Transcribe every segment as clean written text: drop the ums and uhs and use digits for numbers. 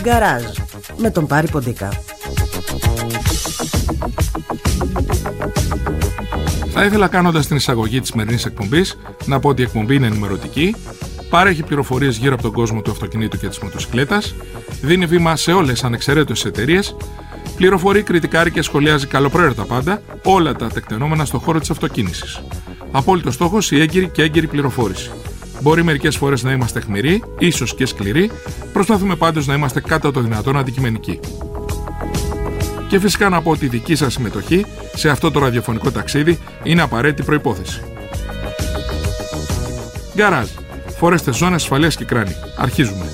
Γκαράζ με τον Πάρη Ποντίκα. Θα ήθελα, κάνοντας την εισαγωγή της σημερινής εκπομπής, να πω ότι η εκπομπή είναι ενημερωτική, παρέχει πληροφορίες γύρω από τον κόσμο του αυτοκινήτου και της μοτοσυκλέτας, δίνει βήμα σε όλες ανεξαιρέτως εταιρείες, πληροφορεί, κριτικάρει και σχολιάζει καλοπροαίρετα πάντα όλα τα τεκτενόμενα στον χώρο της αυτοκίνησης. Απόλυτος στόχος η έγκυρη και έγκυρη πληροφόρηση. Μπορεί μερικές φορές να είμαστε αιχμηροί, ίσως και σκληροί, προσπαθούμε πάντως να είμαστε κατά το δυνατόν αντικειμενικοί. Και φυσικά να πω ότι η δική σας συμμετοχή σε αυτό το ραδιοφωνικό ταξίδι είναι απαραίτητη προϋπόθεση. Γκαράζ. Φορέστε ζώνες ασφαλείας και κράνη. Αρχίζουμε.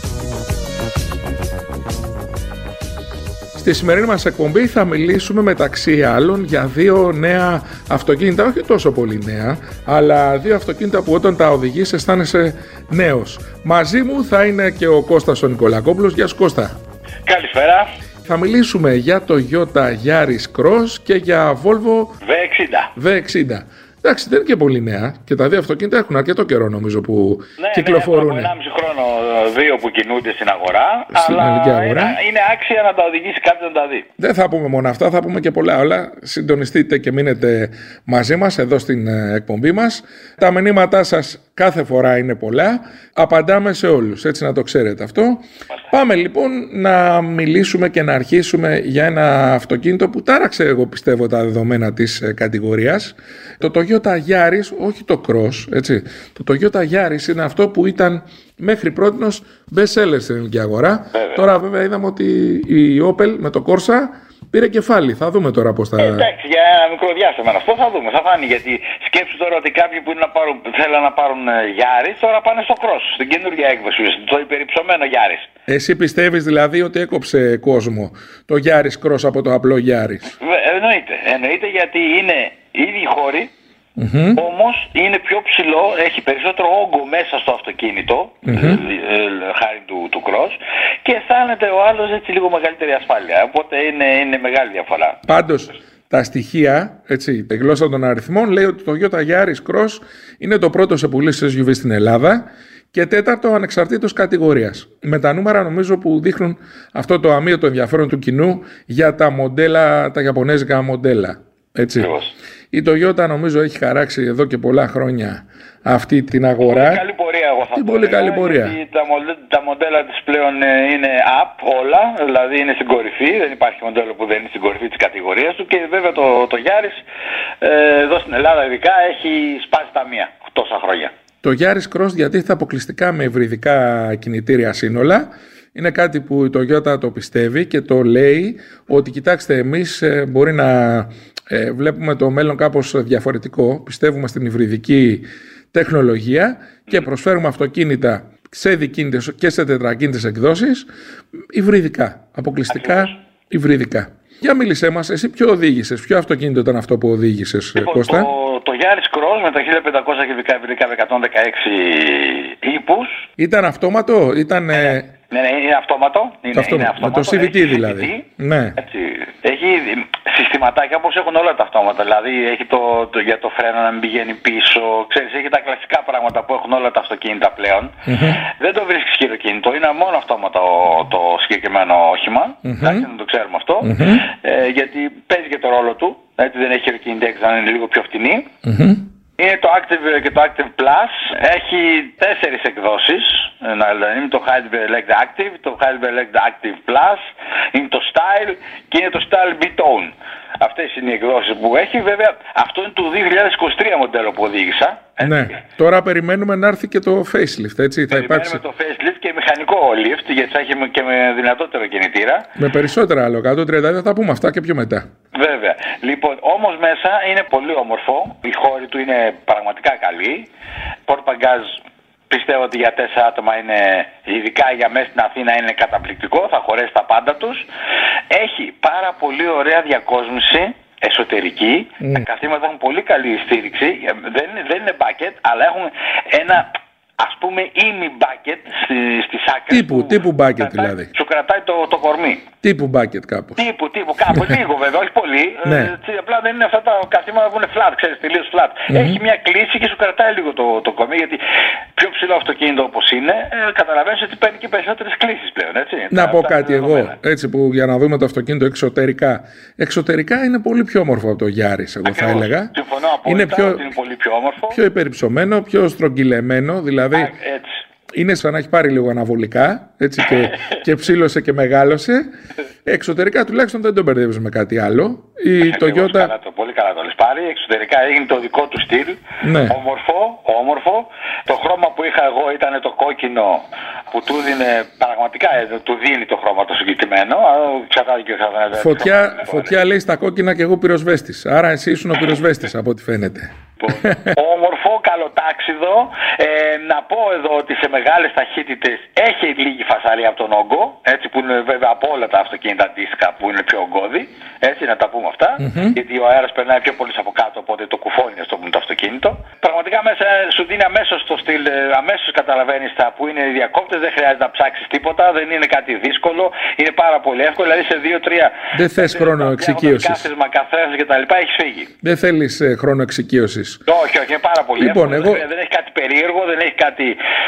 Στη σημερινή μας εκπομπή θα μιλήσουμε μεταξύ άλλων για δύο νέα αυτοκίνητα, όχι τόσο πολύ νέα, αλλά δύο αυτοκίνητα που όταν τα οδηγείς αισθάνεσαι νέος. Μαζί μου θα είναι και ο Κώστας ο Νικολακόπουλος. Γεια σου Κώστα. Καλησπέρα. Θα μιλήσουμε για το Toyota Yaris Cross και για Volvo V60. Εντάξει, δεν είναι και πολύ νέα και τα δύο αυτοκίνητα έχουν αρκετό καιρό νομίζω που κυκλοφορούν. Ναι, 1,5 χρόνο δύο που κινούνται στην αγορά, αλλά είναι άξια να τα οδηγήσει κάποιον να τα δει. Δεν θα πούμε μόνο αυτά, θα πούμε και πολλά άλλα. Συντονιστείτε και μείνετε μαζί μας εδώ στην εκπομπή μας. Τα μηνύματά σας κάθε φορά είναι πολλά. Απαντάμε σε όλους, έτσι να το ξέρετε αυτό. Πάμε λοιπόν να μιλήσουμε και να αρχίσουμε για ένα αυτοκίνητο που τάραξε, εγώ πιστεύω, τα δεδομένα της κατηγορίας. Το Toyota Yaris, όχι το Cross, έτσι. Το Toyota Yaris είναι αυτό που ήταν μέχρι πρότινος best seller στην ελληνική αγορά. Βέβαια. Τώρα βέβαια είδαμε ότι η Opel με το Corsa πήρε κεφάλι. Θα δούμε τώρα πώς θα... Εντάξει, για ένα μικρό διάστημα αυτό θα δούμε, θα φάνει. Γιατί σκέψου τώρα ότι κάποιοι που θέλουν να πάρουν Yaris τώρα πάνε στο Cross, στην καινούργια έκδοση, το υπερυψωμένο Yaris. Εσύ πιστεύεις δηλαδή ότι έκοψε κόσμο το Yaris Cross από το απλό Yaris? Εννοείται, γιατί είναι ήδη χώροι. Όμως είναι πιο ψηλό, έχει περισσότερο όγκο μέσα στο αυτοκίνητο, χάρη του Cross, και αισθάνεται ο άλλος έτσι λίγο μεγαλύτερη ασφάλεια. Οπότε είναι μεγάλη διαφορά. Πάντως τα στοιχεία, έτσι, η γλώσσα των αριθμών λέει ότι το Toyota Yaris Cross είναι το πρώτο σε πουλήσεις SUV στην Ελλάδα και τέταρτο ανεξαρτήτως κατηγορίας. Με τα νούμερα νομίζω που δείχνουν αυτό το αμύωτο ενδιαφέρον του κοινού για τα μοντέλα, τα ιαπωνέζικα μοντέλα. Έτσι. Η Toyota νομίζω έχει χαράξει εδώ και πολλά χρόνια αυτή την αγορά. Πολύ καλή πορεία, εγώ θα πω. Πολύ καλή πορεία. Τα μοντέλα της πλέον είναι up όλα, δηλαδή είναι στην κορυφή. Δεν υπάρχει μοντέλο που δεν είναι στην κορυφή της κατηγορίας του. Και βέβαια το Yaris εδώ στην Ελλάδα ειδικά έχει σπάσει τα μία τόσα χρόνια. Το Yaris Cross διατίθεται αποκλειστικά με υβριδικά κινητήρια σύνολα. Είναι κάτι που η Toyota το πιστεύει και το λέει ότι κοιτάξτε, εμείς μπορεί να βλέπουμε το μέλλον κάπως διαφορετικό. Πιστεύουμε στην υβριδική τεχνολογία και προσφέρουμε αυτοκίνητα σε δικίνητες και σε τετρακίνητες εκδόσεις υβριδικά, αποκλειστικά υβριδικά. Για μίλησέ μας, εσύ ποιο οδήγησες, ποιο αυτοκίνητο ήταν αυτό που οδήγησες, Κώστα? Το Yaris Cross με τα 1500 κυβικά υβριδικά με 116 ύπους. Ήταν αυτόματο, ήταν... Ναι, είναι αυτόματο. Είναι αυτόματο. Με το CVT δηλαδή. Ναι. Έτσι. Έχει συστηματάκια όπως έχουν όλα τα αυτόματα. Δηλαδή έχει για το φρένο να μην πηγαίνει πίσω. Ξέρεις, έχει τα κλασικά πράγματα που έχουν όλα τα αυτοκίνητα πλέον. Δεν το βρίσκεις χειροκίνητο. Είναι μόνο αυτόματο το συγκεκριμένο όχημα. Εντάξει, να το ξέρουμε αυτό. Γιατί παίζει και το ρόλο του. Έτσι, δεν έχει χειροκίνητα έξω, να είναι λίγο πιο φτηνή. Είναι το Active και το Active Plus. Έχει 4 εκδόσεις. Είναι το Hybrid Elect Active, το Hybrid Elect Active Plus, είναι το Style και είναι το Style B-Tone. Αυτές είναι οι εκδόσεις που έχει. Βέβαια αυτό είναι το 2023 μοντέλο που οδήγησα. Ναι, τώρα περιμένουμε να έρθει και το facelift, έτσι. Περιμένουμε το facelift και μηχανικό lift, γιατί θα έχει και με δυνατότερο κινητήρα. Με περισσότερα άλλο, 130, θα τα πούμε αυτά και πιο μετά. Βέβαια. Λοιπόν, όμως μέσα είναι πολύ όμορφο, η χώρη του είναι πραγματικά καλή. Port Bagage πιστεύω ότι για 4 άτομα είναι, ειδικά για μέσα στην Αθήνα, είναι καταπληκτικό, θα χωρέσει τα πάντα τους. Έχει πάρα πολύ ωραία διακόσμηση εσωτερική. Τα καθήματα έχουν πολύ καλή στήριξη. Δεν είναι bucket, αλλά έχουν ένα ας πούμε bucket στις άκρες. Τύπου bucket δηλαδή. Σου κρατάει το κορμί. Τύπου bucket κάπως. Τύπου κάπου. Λίγο βέβαια, όχι πολύ. Ναι. Απλά δεν είναι αυτά τα καθήματα που είναι flat, ξέρεις, τελείως flat. Έχει μια κλίση και σου κρατάει λίγο το κορμί, γιατί πιο ψηλό αυτοκίνητο όπως είναι, καταλαβαίνεις ότι παίρνει και περισσότερες κλίσεις πλέον, έτσι. Να πω κάτι εγώ, έτσι, που για να δούμε το αυτοκίνητο εξωτερικά. Εξωτερικά είναι πολύ πιο όμορφο από το Yaris, εγώ θα έλεγα. Συμφωνώ απόλυτα ότι είναι πολύ πιο όμορφο. Πιο υπερυψωμένο, πιο στρογγυλεμένο, δηλαδή. Έτσι. Είναι σαν να έχει πάρει λίγο αναβολικά, έτσι, και ψήλωσε και μεγάλωσε. Εξωτερικά τουλάχιστον δεν τον μπερδεύεις με κάτι άλλο. Η Toyota. Πολύ καλά το λες πάρει. Εξωτερικά έγινε το δικό του στυλ. Ναι. Όμορφο. Το χρώμα που είχα εγώ ήταν το κόκκινο που του δίνει, πραγματικά του δίνει το χρώμα το συγκεκριμένο. Φωτιά λέει στα κόκκινα και εγώ πυροσβέστης. Άρα εσύ ήσουν ο πυροσβέστης από ό,τι φαίνεται. Όμορφο, καλοτάξιδο. Να πω εδώ ότι σε μεγάλες ταχύτητες έχει λίγη φασαρία από τον όγκο. Έτσι, που είναι βέβαια από όλα τα αυτοκίνητα αντίστοιχα που είναι πιο ογκώδη. Έτσι, να τα πούμε αυτά. Γιατί ο αέρας περνάει πιο πολύ από κάτω, οπότε το κουφώνει το αυτοκίνητο. Πραγματικά μέσα σου δίνει αμέσως το στυλ, αμέσως καταλαβαίνεις τα που είναι οι διακόπτες. Δεν χρειάζεται να ψάξεις τίποτα, δεν είναι κάτι δύσκολο. Είναι πάρα πολύ εύκολο. Δηλαδή σε 2-3. Δεν θες χρόνο εξοικείωσης. Κάθεσμα, καθρέφτες και τα λοιπά, έχεις φύγει. Δεν θέλεις χρόνο εξοικείωσης. Όχι, είναι πάρα πολύ εύκολο. Δεν έχει κάτι περίεργο, δεν έχει κάτι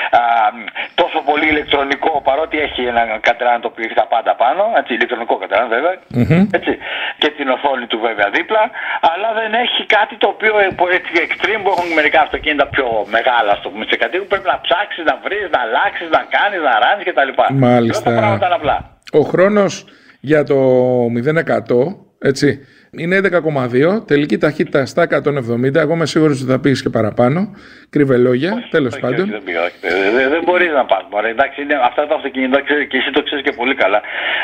τόσο πολύ ηλεκτρονικό, παρότι έχει ένα κατεράν το οποίο έχει τα πάντα πάνω. Έτσι, ηλεκτρονικό κατεράν βέβαια. Έτσι, και την οθόνη του βέβαια δίπλα. Αλλά δεν έχει κάτι το οποίο έτσι extreme που έχουν μερικά αυτοκίνητα πιο μεγάλα, στο πούμε, σε κατήγορη, που πρέπει να ψάξεις, να βρεις, να αλλάξεις, να κάνεις, να ράνεις κτλ. Μάλιστα. Αυτά πράγματα είναι απλά. Ο χρόνος για το 0-100, έτσι, είναι 11,2, τελική ταχύτητα στα 170. Εγώ είμαι σίγουρος ότι θα πήγες και παραπάνω. Κρυβελόγια, τέλος πάντων. Δεν μπορείς να πας. Εντάξει, είναι αυτά τα αυτοκίνητα και εσύ το ξέρεις και πολύ καλά.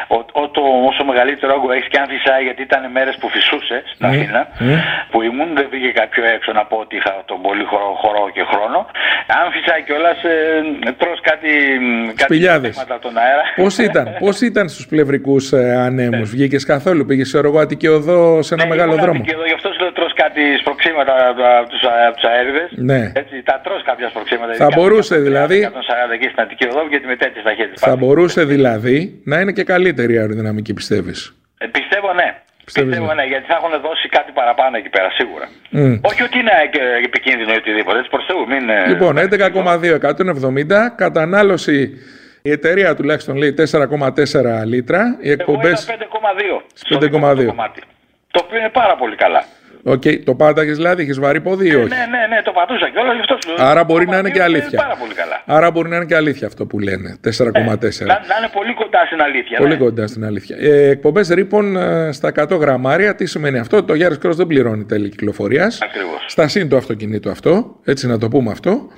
Όσο μεγαλύτερο όγκο έχεις και αν φυσάει, γιατί ήταν μέρες που φυσούσε στην Αθήνα, που ήμουν, δεν πήγε κάποιο έξω να πω ότι είχα τον πολύ χορό και χρόνο. Αν φυσάει κιόλας, τρως κάτι πράγματα από τον αέρα. Πώς ήταν στους πλευρικούς ανέμους, βγήκες καθόλου, πήγες σε Αττική Οδό, σε ένα μεγάλο δρόμο? Γι' αυτό σου λέω τρως κάτι σπροξήματα από τους αέριδες. Ναι. Έτσι, τα τρως κάποια σπροξήματα. Θα μπορούσε δηλαδή. 140 εκεί στην Αττική Οδό γιατί με τέτοιες ταχύτητες. Θα μπορούσε δηλαδή να είναι και καλύτερη η αεροδυναμική, πιστεύεις? Πιστεύω ναι, γιατί θα έχουν δώσει κάτι παραπάνω εκεί πέρα σίγουρα. Όχι ότι είναι επικίνδυνο ή οτιδήποτε. Έτσι, προς Θεού, λοιπόν, 11,2, 170, κατανάλωση. Η εταιρεία τουλάχιστον λέει 4,4 λίτρα. Οι εκπομπές 5,2. Το οποίο είναι πάρα πολύ καλά. Το πάταγες δηλαδή, έχεις βαρύ πόδι ή όχι? Ναι, το πατούσα και όλα γι' αυτό σου λέω. Άρα μπορεί να είναι και αλήθεια. Πάρα πολύ καλά. Άρα μπορεί να είναι και αλήθεια αυτό που λένε. 4,4. Να είναι πολύ κοντά στην αλήθεια. Πολύ κοντά στην αλήθεια. Εκπομπές ρήπων στα 100 γραμμάρια. Τι σημαίνει αυτό? Το Yaris Cross δεν πληρώνει τέλη κυκλοφορίας. Ακριβώς. Στα συν το αυτοκίνητο αυτό. Έτσι να το πούμε αυτό.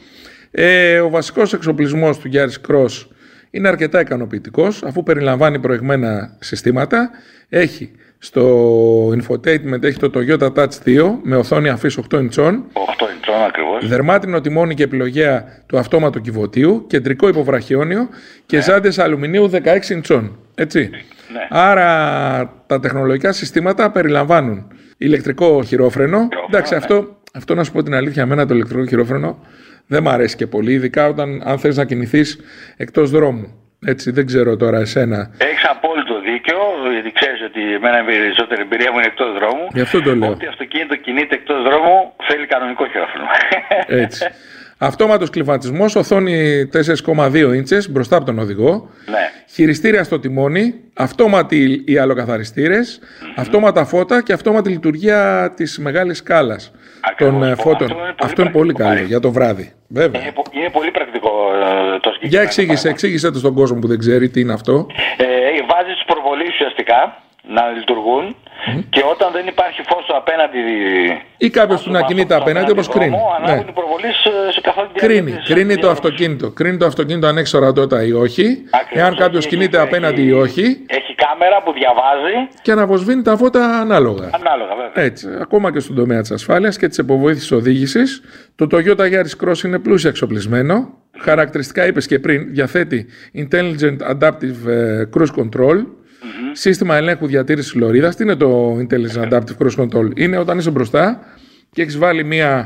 Ο βασικός εξοπλισμός του Yaris Cross είναι αρκετά ικανοποιητικός, αφού περιλαμβάνει προηγμένα συστήματα. Έχει στο infotainment έχει το Toyota Touch 2 με οθόνη αφής 8 inchών. 8 inchών ακριβώς. Δερμάτινο τιμόνι και επιλογέα του αυτόματου κυβωτίου, κεντρικό υποβραχιόνιο και ζάντες αλουμινίου 16 inchών. Έτσι. Ναι. Άρα τα τεχνολογικά συστήματα περιλαμβάνουν ηλεκτρικό χειρόφρενο. Εντάξει, αυτό να σου πω την αλήθεια, εμένα το ηλεκτρικό χειρόφρενο δεν μ' αρέσει και πολύ, ειδικά αν θες να κινηθείς εκτός δρόμου. Έτσι, δεν ξέρω τώρα εσένα. Έχεις απόλυτο δίκιο, γιατί ξέρεις ότι εμένα η περισσότερη εμπειρία μου είναι εκτός δρόμου. Γι' αυτό το λέω. Ό,τι αυτοκίνητο κινείται εκτός δρόμου θέλει κανονικό χειρόφρενο. Έτσι. Αυτόματος κλιματισμός, οθόνη 4,2 ίντσες μπροστά από τον οδηγό. Ναι. Χειριστήρια στο τιμόνι, αυτόματοι οι αλλοκαθαριστήρες, αυτόματα φώτα και αυτόματη λειτουργία της μεγάλης σκάλας των φώτων. Αυτό είναι πολύ καλό για το βράδυ. Βέβαια. Είναι πολύ πρακτικό το συγκεκριμένο. Για εξήγησε το στον κόσμο που δεν ξέρει τι είναι αυτό. Βάζεις τους προβολείς ουσιαστικά να λειτουργούν και όταν δεν υπάρχει φως απέναντι ή κάποιος που να κινείται απέναντι, όπως κρίνει. Ανάβουν οι προβολείς σε καθόλου διάρκεια. Κρίνει το αυτοκίνητο. Κρίνει το αυτοκίνητο αν έχει ορατότητα ή όχι. Εάν κάποιος κινείται απέναντι ή όχι. Έχει κάμερα που διαβάζει. Και αναβοσβήνει τα φώτα ανάλογα. Ανάλογα, βέβαια. Έτσι. Ακόμα και στον τομέα της ασφάλειας και της υποβοήθησης οδήγησης. Το Toyota Yaris Cross είναι πλούσια εξοπλισμένο. Χαρακτηριστικά, είπες και πριν, διαθέτει Intelligent Adaptive Cruise Control. Σύστημα ελέγχου διατήρησης λωρίδας. Τι είναι το Intelligent Adaptive Cruise Control? Είναι όταν είσαι μπροστά και έχεις βάλει μία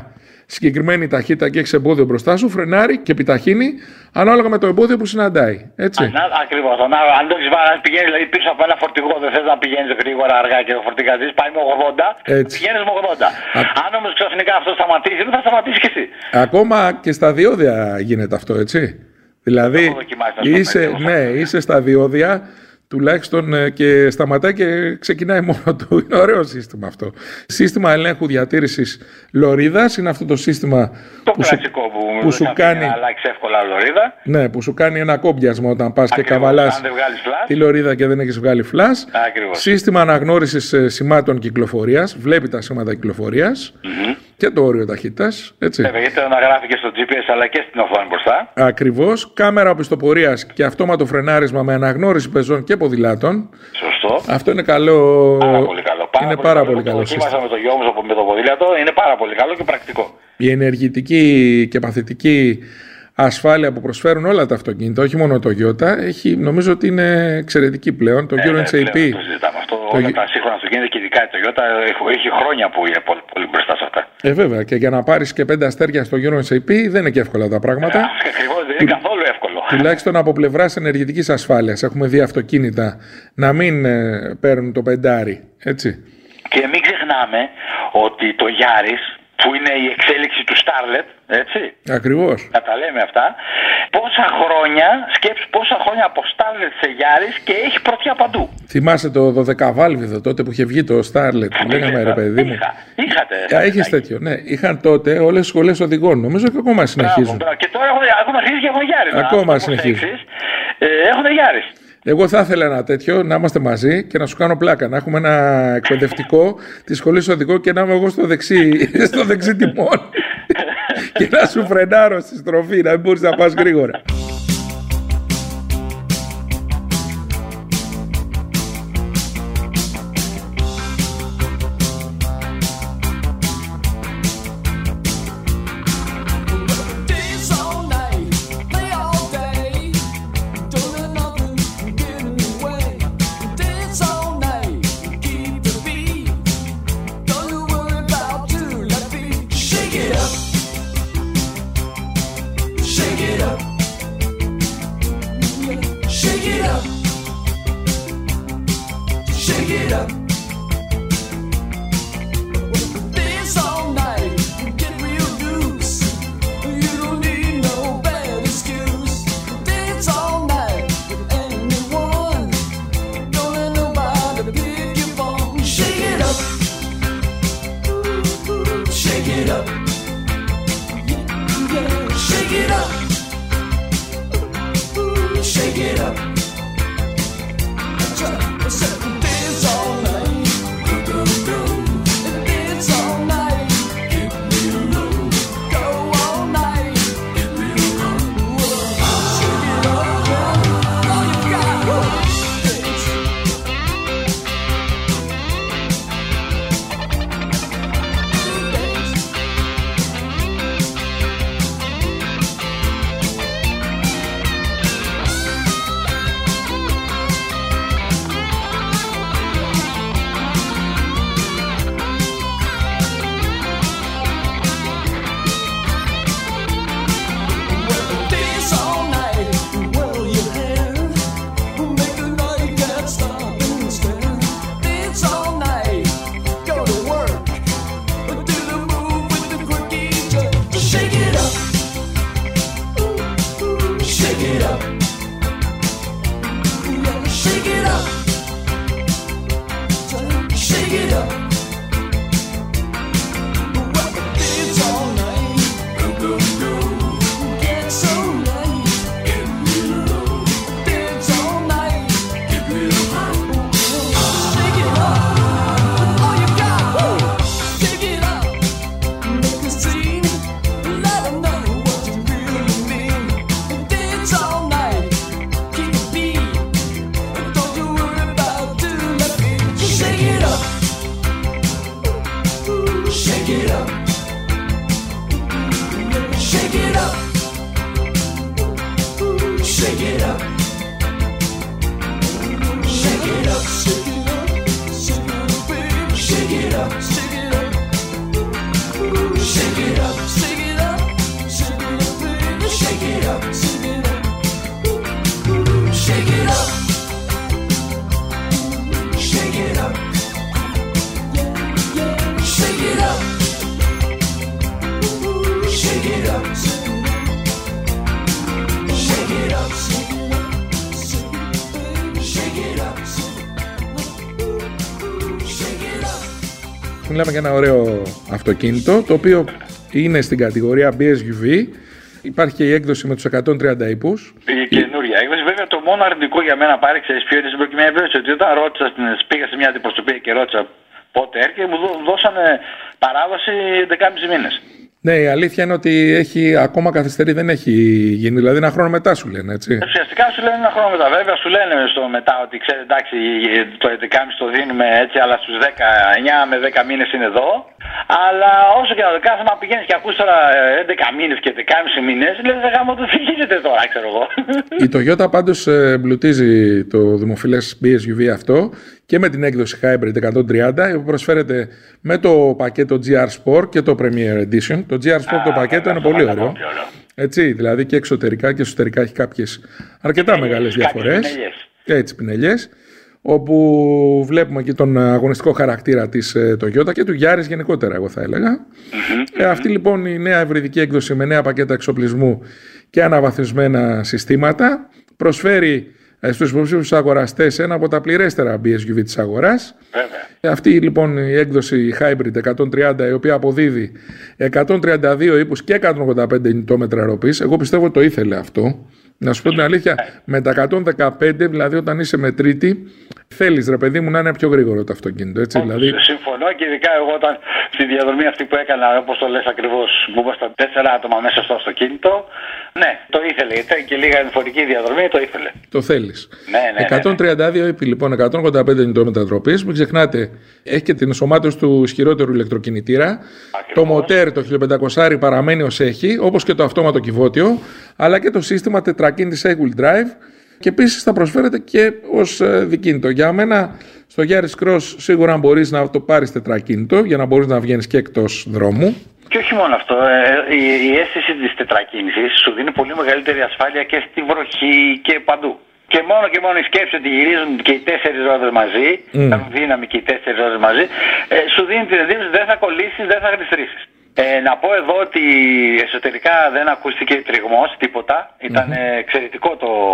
συγκεκριμένη ταχύτητα και έχεις εμπόδιο μπροστά σου, φρενάρει και επιταχύνει ανάλογα με το εμπόδιο που συναντάει. Έτσι. Ακριβώς. Αν το πηγαίνεις δηλαδή, πίσω από ένα φορτηγό, δεν θες να πηγαίνεις γρήγορα, αργά και ο φορτηγατής πάει με 80, πηγαίνεις με 80. Αν όμως ξαφνικά αυτό σταματήσει, δεν θα σταματήσει κι εσύ. Ακόμα και στα διόδια γίνεται αυτό, έτσι. Δηλαδή είσαι στα διόδια τουλάχιστον και σταματάει και ξεκινάει μόνο του. Είναι ωραίο σύστημα αυτό. Σύστημα ελέγχου διατήρησης λωρίδας είναι αυτό το σύστημα που σου κάνει. Αλλάξει εύκολα λωρίδα. Ναι, που σου κάνει ένα κόμπιασμα όταν πας και καβαλάς τη λωρίδα και δεν έχεις βγάλει φλας. Σύστημα αναγνώρισης σημάτων κυκλοφορίας. Βλέπει τα σήματα κυκλοφορίας. Και το όριο ταχύτητας. Βέβαια, γιατί να γράφει και στο GPS αλλά και στην οθόνη μπροστά. Ακριβώς. Κάμερα οπισθοπορίας και αυτόματο φρενάρισμα με αναγνώριση πεζών και ποδηλάτων. Σωστό. Αυτό είναι καλό. Πάρα πολύ καλό. Είναι πάρα πολύ καλό. Δοκίμασα με το γιο μου με το ποδήλατο. Είναι πάρα πολύ καλό και πρακτικό. Η ενεργητική και παθητική ασφάλεια που προσφέρουν όλα τα αυτοκίνητα, όχι μόνο το Toyota, νομίζω ότι είναι εξαιρετική πλέον. Το Euro NCAP. Όλα τα σύγχρονα αυτοκίνητα και ειδικά η Toyota έχει χρόνια που είναι πολύ μπροστά σε αυτά. Βέβαια, και για να πάρεις και 5 αστέρια στο Euro NCAP δεν είναι και εύκολα τα πράγματα. Ακριβώς, δεν είναι καθόλου εύκολο. Τουλάχιστον από πλευράς ενεργητικής ασφάλειας. Έχουμε δει αυτοκίνητα να μην παίρνουν το πεντάρι. Έτσι. Και μην ξεχνάμε ότι το Yaris, που είναι η εξέλιξη του Starlet, έτσι. Ακριβώς. Να τα λέμε αυτά. Σκέψου πόσα χρόνια από Starlet σε Yaris και έχει πρωτιά παντού. Θυμάσαι το 12βάλβιδο τότε που είχε βγει το Starlet που λέγαμε ρε παιδί μου. Είχατε. Έχεις τέτοιο, ναι. Είχαν τότε όλες τις σχολές οδηγών. Νομίζω και ακόμα συνεχίζουν. Και τώρα έχουν αρχίσει και έχουν Yaris. Ακόμα συνεχίζουν. Έχουν Yaris. Εγώ θα ήθελα ένα τέτοιο, να είμαστε μαζί και να σου κάνω πλάκα. Να έχουμε ένα εκπαιδευτικό τη σχολή οδηγό και να είμαι εγώ στο δεξί τιμόνι. Και να σου φρενάρω στη στροφή, να μην μπορείς να πας γρήγορα. Shake it up. Μιλάμε για ένα ωραίο αυτοκίνητο, το οποίο είναι στην κατηγορία BSUV. Υπάρχει και η έκδοση με τους 130 ύπους. Η καινούρια έκδοση. Βέβαια, το μόνο αρνητικό για μένα πάρει, ξέρεις ποιο είναι στην προκειμένη περίπτωση, ότι όταν ρώτησα, πήγα σε μια αντιπροσωπεία και ρώτησα πότε έρχεται, μου δώσανε παράδοση 11,5 μήνες. Ναι, η αλήθεια είναι ότι έχει ακόμα καθυστερεί, δεν έχει γίνει. Δηλαδή, ένα χρόνο μετά σου λένε, έτσι. Ουσιαστικά σου λένε ένα χρόνο μετά. Βέβαια, σου λένε στο μετά ότι ξέρει, εντάξει, το 11,5 το δίνουμε έτσι, αλλά στους 9 με 10 μήνες είναι εδώ. Αλλά όσο και να το κάνει, άμα πηγαίνει και ακούς τώρα 11 μήνες και 11,5 μήνες, λες δεν γάμο το φυγίζεται τώρα, ξέρω εγώ. Η Toyota πάντως εμπλουτίζει το δημοφιλές BSUV αυτό και με την έκδοση Hybrid 130 που προσφέρεται με το πακέτο GR Sport και το Premier Edition. Το GR Sport το πακέτο είναι πολύ ωραίο. Έτσι, δηλαδή και εξωτερικά και εσωτερικά έχει κάποιες αρκετά μεγάλες διαφορές. Έτσι, πινελιές. Όπου βλέπουμε και τον αγωνιστικό χαρακτήρα της Toyota και του Yaris γενικότερα, εγώ θα έλεγα. Αυτή λοιπόν η νέα υβριδική έκδοση με νέα πακέτα εξοπλισμού και αναβαθμισμένα συστήματα προσφέρει στους υποψήφιους αγοραστές ένα από τα πληρέστερα BSUV της αγοράς. Αυτή λοιπόν η έκδοση Hybrid 130, η οποία αποδίδει 132 ύπους και 185 νητόμετρα αεροπής. Εγώ πιστεύω ότι το ήθελε αυτό. Να σου πω την αλήθεια, με τα 115, δηλαδή όταν είσαι με τρίτη, θέλεις ρε παιδί μου να είναι πιο γρήγορο το αυτοκίνητο. Έτσι, δηλαδή... Συμφωνώ και ειδικά εγώ όταν στη διαδρομή αυτή που έκανα, όπως το λες ακριβώς, που ήμασταν 4 άτομα μέσα στο αυτοκίνητο, ναι, το ήθελε. Ήταν και λίγα εμφορική διαδρομή, το ήθελε. Το θέλεις. Ναι. 132 ύπη λοιπόν, 185 νητόμετρα τροπής. Μην ξεχνάτε, έχει και την ενσωμάτωση του ισχυρότερου ηλεκτροκινητήρα. Ακριβώς. Το μοτέρ, το 1500 παραμένει ως έχει, όπως και το αυτόματο κυβότιο, αλλά και το σύστημα τετρακίνητης eight-wheel drive και επίσης θα προσφέρεται και ως δικίνητο. Για μένα στο Yaris Cross σίγουρα μπορείς να το πάρεις τετρακίνητο για να μπορείς να βγαίνεις και εκτός δρόμου. Και όχι μόνο αυτό, η αίσθηση της τετρακίνησης σου δίνει πολύ μεγαλύτερη ασφάλεια και στη βροχή και παντού. Και μόνο η σκέψη ότι γυρίζουν και οι 4 ρόδες μαζί, κάνουν δύναμη και οι 4 ρόδες μαζί, σου δίνει την εντύπωση ότι δεν θα κολλήσεις, δεν θα γλιστρήσεις. Να πω εδώ ότι εσωτερικά δεν ακούστηκε τριγμός, τίποτα. Ήταν εξαιρετικό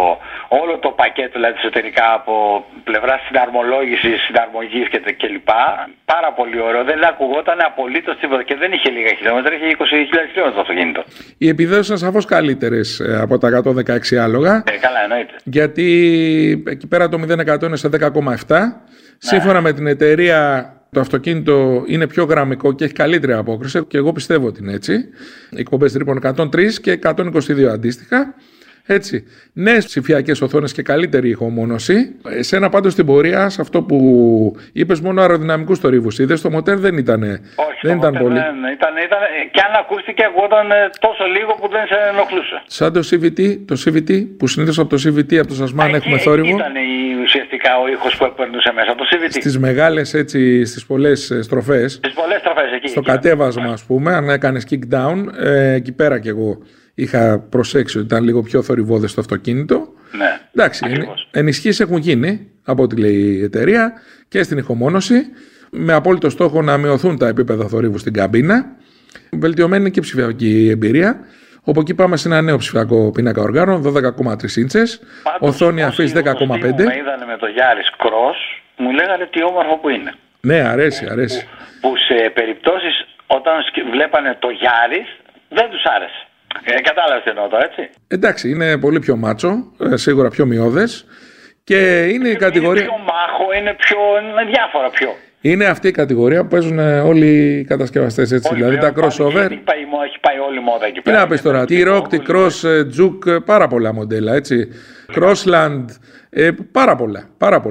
όλο το πακέτο, δηλαδή εσωτερικά από πλευρά συναρμολόγησης, συναρμογής κλπ. Πάρα πολύ ωραίο. Δεν ακουγόταν απολύτως τίποτα και δεν είχε λίγα χιλιόμετρα, είχε 20.000 χιλιόμετρα το αυτοκίνητο. Οι επιδόσεις είναι σαφώς καλύτερες από τα 116 άλογα. Καλά, εννοείται. Γιατί εκεί πέρα το 0% είναι σε 10,7. Σύμφωνα με την εταιρεία, το αυτοκίνητο είναι πιο γραμμικό και έχει καλύτερη απόκριση και εγώ πιστεύω ότι είναι έτσι. Οι εκπομπές τρύπων 103 και 122 αντίστοιχα. Έτσι. Νέες ψηφιακές οθόνες και καλύτερη ηχομόνωση. Εσένα πάντως στην πορεία, σε αυτό που είπες, μόνο αεροδυναμικούς θορύβους είδες, το μοτέρ δεν ήταν. Όχι, δεν ήταν πολύ. Ήταν, και αν ακούστηκε, ακουγόταν τόσο λίγο που δεν σε ενοχλούσε. Σαν το CVT, που συνήθως από το CVT, από το Σασμάν έχουμε θόρυβο. Ήταν ουσιαστικά ο ήχος που περνούσε μέσα από το CVT. Στις μεγάλες, έτσι, στις πολλές στροφές. Στις πολλές στροφές, εκεί. Στο κατέβασμα, ας πούμε, αν έκανες kick down, εκεί πέρα κι εγώ είχα προσέξει ότι ήταν λίγο πιο θορυβώδες το αυτοκίνητο. Ναι. Εντάξει, ενισχύσεις έχουν γίνει από ό,τι λέει η εταιρεία και στην ηχομόνωση, με απόλυτο στόχο να μειωθούν τα επίπεδα θορύβου στην καμπίνα. Βελτιωμένη και η ψηφιακή εμπειρία. Όπου εκεί πάμε σε ένα νέο ψηφιακό πίνακα οργάνων, 12,3 ίντσες. Οθόνη αφής 10,5. Με είδανε με το Yaris Cross, μου λέγανε τι όμορφο που είναι. Ναι, αρέσει. Που σε περιπτώσεις όταν βλέπανε το Yaris δεν τους άρεσε. Κατάλαβες τι εννοώ τώρα, έτσι. Εντάξει, είναι πολύ πιο μάτσο, σίγουρα πιο μειώδες και είναι η κατηγορία. Είναι πιο μάχο, είναι διάφορα πιο. Είναι αυτή η κατηγορία που παίζουν όλοι οι κατασκευαστές, έτσι. Δηλαδή τα crossover. Έχει πάει όλη η μόδα εκεί πέρα. Τι να πεις τώρα, τη Rock, τη Cross, Juke, πάρα πολλά μοντέλα, έτσι. Crossland, πάρα πολλά.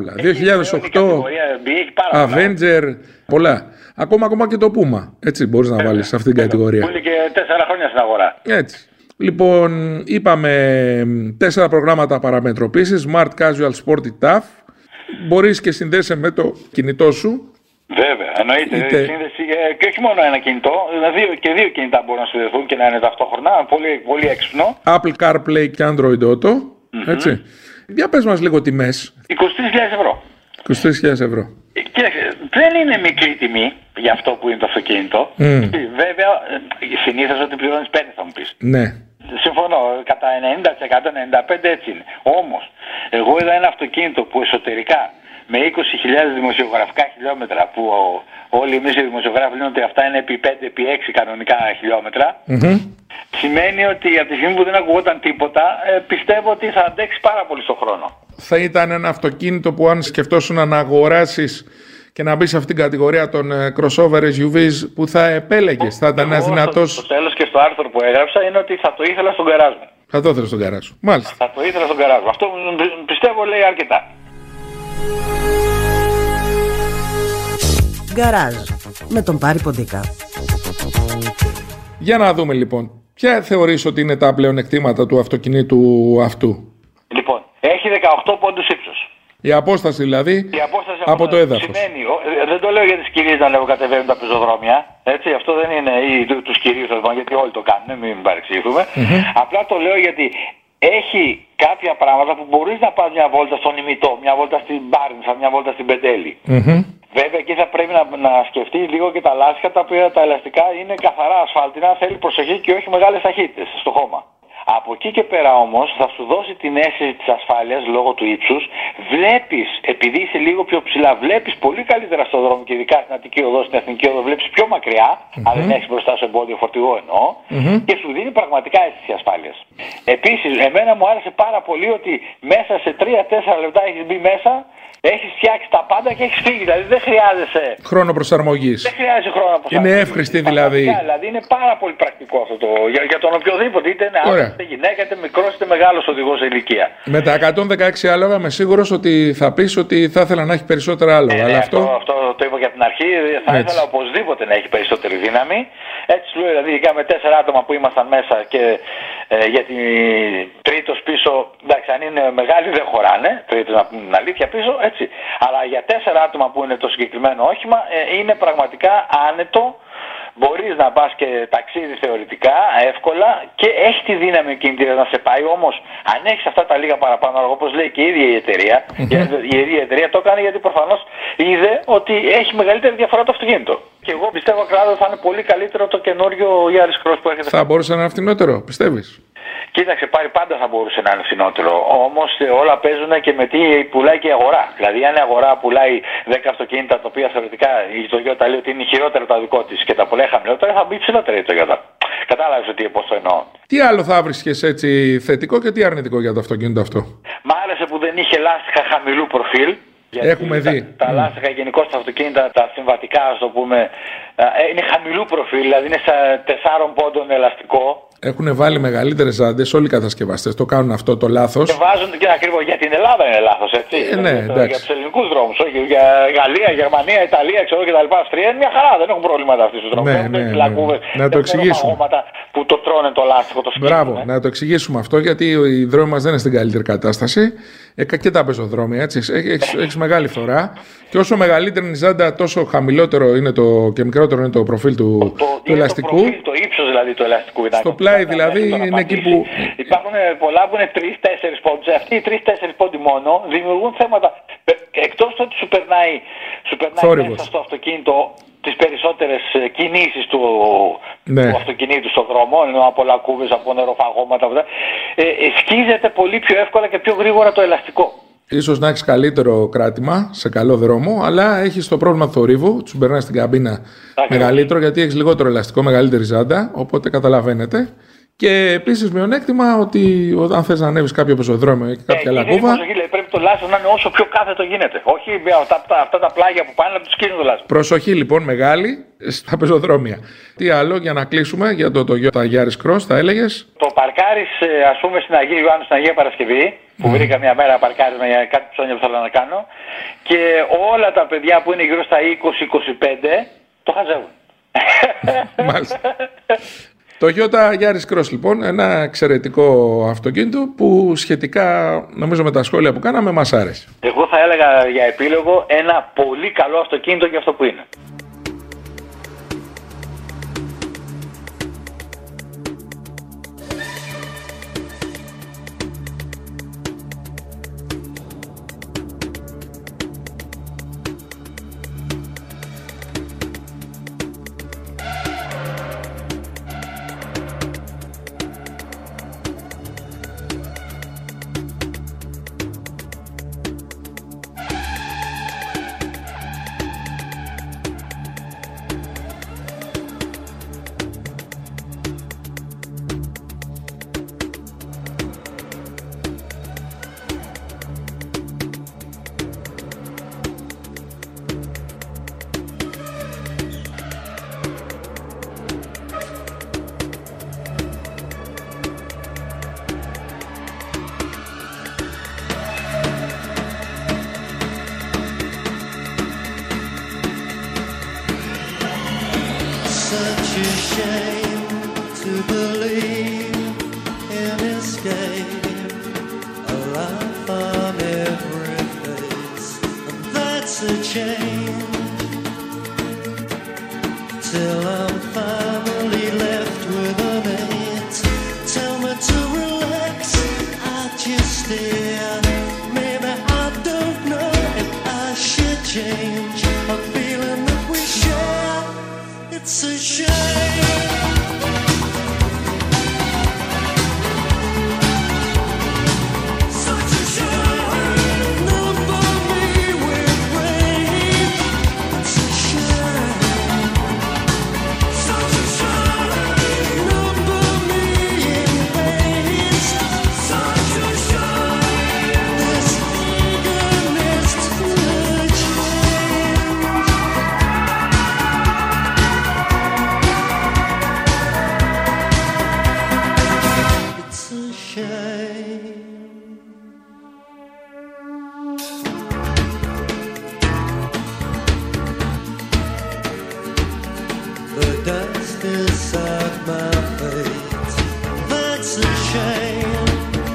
2008, Avenger, πολλά. Ακόμα και το Puma, έτσι μπορείς να βάλεις σε αυτήν την κατηγορία. Που είναι και 4 χρόνια στην αγορά. Έτσι. Λοιπόν, είπαμε 4 προγράμματα παραμετροποίησης, Smart, Casual, Sporty, Tough. Μπορείς και συνδέσαι με το κινητό σου Βέβαια, εννοείται. Σύνδεση, και όχι μόνο ένα κινητό, και δύο κινητά μπορούν να συνδεθούν και να είναι ταυτόχρονα. Πολύ, πολύ έξυπνο. Apple CarPlay και Android Auto. Έτσι. Για πες μας λίγο τιμές. 23.000 ευρώ. 23.000 ευρώ. Κοίταξε, δεν είναι μικρή τιμή για αυτό που είναι το αυτοκίνητο. Βέβαια, συνήθως ότι πληρώνεις 5 θα μου πεις. Ναι. Συμφωνώ, κατά 90%, 95% έτσι είναι. Όμως, εγώ είδα ένα αυτοκίνητο που εσωτερικά με 20.000 δημοσιογραφικά χιλιόμετρα, που όλοι εμείς οι δημοσιογράφοι λένε ότι αυτά είναι επί 5, επί 6 κανονικά χιλιόμετρα, σημαίνει ότι από τη στιγμή που δεν ακουγόταν τίποτα, πιστεύω ότι θα αντέξει πάρα πολύ στον χρόνο. Θα ήταν ένα αυτοκίνητο που αν σκεφτόσουν να αγοράσεις και να μπει σε αυτήν την κατηγορία των crossover SUVs που θα επέλεγες, θα ήταν ένας δυνατός. Στο τέλος και στο άρθρο που έγραψα είναι ότι θα το ήθελα στον γκαράζ μου. Θα το ήθελα στον γκαράζ σου. Μάλιστα. Θα το ήθελα στον γκαράζ μου. Αυτό πιστεύω λέει αρκετά. Γκαράζ με τον Πάρη Ποντίκα. Για να δούμε λοιπόν. Ποια θεωρείς ότι είναι τα πλεονεκτήματα του αυτοκινήτου αυτού? Λοιπόν, έχει 18 πόντους ύψος. Η απόσταση δηλαδή από το έδαφος. Σημαίνει, δεν το λέω για τις κυρίες να κατεβαίνουν τα πεζοδρόμια, έτσι, αυτό δεν είναι, ή τους κυρίους, γιατί όλοι το κάνουν, μην παρεξηγηθούμε. Απλά το λέω γιατί έχει κάποια πράγματα που μπορείς να πας μια βόλτα στον Ημιτό, μια βόλτα στην Μπάρνησα, μια βόλτα στην Πεντέλη. Βέβαια εκεί θα πρέπει να σκεφτεί λίγο και τα λάσκα, τα οποία τα ελαστικά είναι καθαρά ασφάλτινα, θέλει προσοχή και όχι μεγάλες ταχύτητες στο χώμα. Από εκεί και πέρα όμως θα σου δώσει την αίσθηση της ασφάλειας λόγω του ύψους. Βλέπεις, επειδή είσαι λίγο πιο ψηλά, βλέπεις πολύ καλύτερα στον δρόμο και ειδικά στην Αττική Οδό, στην Εθνική Οδό, βλέπεις πιο μακριά, αν δεν έχεις μπροστά σου εμπόδιο φορτηγό εννοώ, και σου δίνει πραγματικά αίσθηση ασφάλειας. Επίσης, εμένα μου άρεσε πάρα πολύ ότι μέσα σε 3-4 λεπτά έχεις μπει μέσα, έχεις φτιάξει τα πάντα και έχεις φύγει. Δηλαδή δεν χρειάζεσαι χρόνο προσαρμογής. Δεν χρειάζεται χρόνο προσαρμογής. Είναι εύχρηστη δηλαδή. Δηλαδή είναι πάρα πολύ πρακτικό αυτό για τον οποιοδήποτε, είτε είναι άντρας, είτε γυναίκα, είτε μικρός, είτε μεγάλος οδηγός σε ηλικία. Με τα 116 άλογα είμαι σίγουρος ότι θα πεις ότι θα ήθελα να έχει περισσότερα άλογα. Αλλά αυτό το είπα και από την αρχή. Θα ήθελα οπωσδήποτε να έχει περισσότερη δύναμη. Έτσι σου λέω, δηλαδή, ειδικά με 4 άτομα που ήμασταν μέσα και γιατί τρίτος πίσω, εντάξει, αν είναι μεγάλοι δεν χωράνε, τρίτος να πούμε την αλήθεια πίσω, έτσι. Αλλά για 4 άτομα που είναι το συγκεκριμένο όχημα είναι πραγματικά άνετο. Μπορείς να πας και ταξίδι θεωρητικά εύκολα και έχει τη δύναμη κινητήρας να σε πάει. Όμως αν έχεις αυτά τα λίγα παραπάνω, όπως λέει και η ίδια η εταιρεία, η ίδια εταιρεία το κάνει γιατί προφανώς είδε ότι έχει μεγαλύτερη διαφορά το αυτοκίνητο. Και εγώ πιστεύω ότι θα είναι πολύ καλύτερο το καινούριο Yaris Cross που έρχεται. Θα μπορούσε να είναι φθηνότερο, πιστεύεις? Κοίταξε, πάντα θα μπορούσε να είναι φθηνότερο. Όμως όλα παίζουν και με τι πουλάει και η αγορά. Δηλαδή, αν η αγορά πουλάει 10 αυτοκίνητα τα οποία θεωρητικά η Toyota λέει ότι είναι χειρότερα το δικό της και τα πουλάει χαμηλότερα, θα μπει ψηλότερα η Toyota. Κατάλαβες ότι πώς το εννοώ. Τι άλλο θα βρίσκες έτσι θετικό και τι αρνητικό για το αυτοκίνητο αυτό? Μ' άρεσε που δεν είχε λάστιχα χαμηλού προφίλ. Έχουμε δει. Τα λάστιχα γενικώς στα αυτοκίνητα, τα συμβατικά, ας το πούμε, είναι χαμηλού προφίλ, δηλαδή είναι σε 4 πόντων ελαστικό. Έχουν βάλει μεγαλύτερες ζάντες, όλοι οι κατασκευαστές το κάνουν αυτό το λάθος. Και βάζουν και ακριβώς για την Ελλάδα είναι λάθος, έτσι. Ναι, για τους ελληνικούς δρόμους, όχι για Γαλλία, Γερμανία, Ιταλία, ξέρω και τα λοιπά. Αυστρία είναι μια χαρά, δεν έχουν προβλήματα αυτοί στους δρόμους. Να το εξηγήσουμε. Που το τρώνε το λάστιχο, το σκύλο. Μπράβο, να το εξηγήσουμε αυτό γιατί οι δρόμοι μας δεν είναι στην καλύτερη κατάσταση. Και τα πεζοδρόμια, έτσι. Έχεις μεγάλη φθορά. Και όσο μεγαλύτερη είναι η ζάντα, τόσο χαμηλότερο είναι και μικρότερο είναι το προφίλ του ελαστικού. Το ύψος δηλαδή του ελαστικού. Στο πλάι δηλαδή είναι εκεί που. Υπάρχουν πολλά που είναι 3-4 πόντους. Αυτοί οι 3-4 πόντοι μόνο δημιουργούν θέματα. Εκτός ότι σου περνάει μέσα στο αυτοκίνητο τις περισσότερες κινήσεις του αυτοκινήτου στον δρόμο, ενώ από λακκούβες, από νεροφαγώματα, σκίζεται πολύ πιο εύκολα και πιο γρήγορα το ελαστικό. Ίσως να έχεις καλύτερο κράτημα σε καλό δρόμο, αλλά έχεις το πρόβλημα του θορύβου, σου περνάει στην καμπίνα μεγαλύτερο, γιατί έχεις λιγότερο ελαστικό, μεγαλύτερη ζάντα, οπότε καταλαβαίνετε. Και επίσης μειονέκτημα ότι όταν θες να ανέβεις κάποιο πεζοδρόμιο και κάποια λακκούβα. Πρέπει το λάστιχο να είναι όσο πιο κάθετο γίνεται. Όχι αυτά τα πλάγια που πάνε να τους σκύνουν το λάστιχο. Προσοχή λοιπόν μεγάλη στα πεζοδρόμια. Τι άλλο για να κλείσουμε για το Toyota Yaris Cross, θα έλεγες? Το παρκάρεις, ας πούμε, στην Αγία Ιωάννου, στην Αγία Παρασκευή, που βρήκα μια μέρα παρκάρισμα για κάτι ψώνια που θέλω να κάνω, και όλα τα παιδιά που είναι γύρω στα 20-25 το χαζεύουν. Μάλιστα. Το Toyota Yaris Cross λοιπόν, ένα εξαιρετικό αυτοκίνητο που σχετικά νομίζω με τα σχόλια που κάναμε μας άρεσε. Εγώ θα έλεγα για επίλογο ένα πολύ καλό αυτοκίνητο για αυτό που είναι. Such a shame to believe in escape, a laugh on every face, and that's a change. Till I'm finally left with a mate, tell me to relax, I just stare. Maybe I don't know if I should change. A feeling that we share, it's a shame. Such a shame. Number me with rage. It's a shame. Such a shame. Number me in haste. Such a shame. This eagerness to change. It's a shame. The dust inside my face, that's a shame.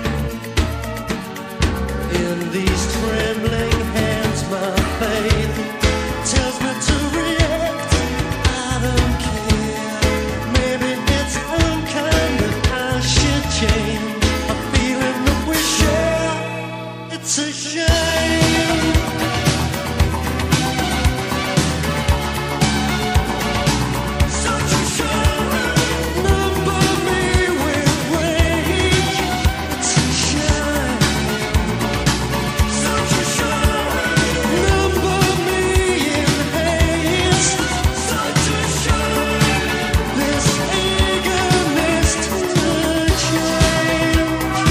In these trembling hands, my faith tells me to react. I don't care. Maybe it's unkind, but I should change. A feeling that we share, it's a shame. Such a shame. Number me with rage. It's a shame. Such a shame. Number me in haste. Such a shame. This eagerness to change.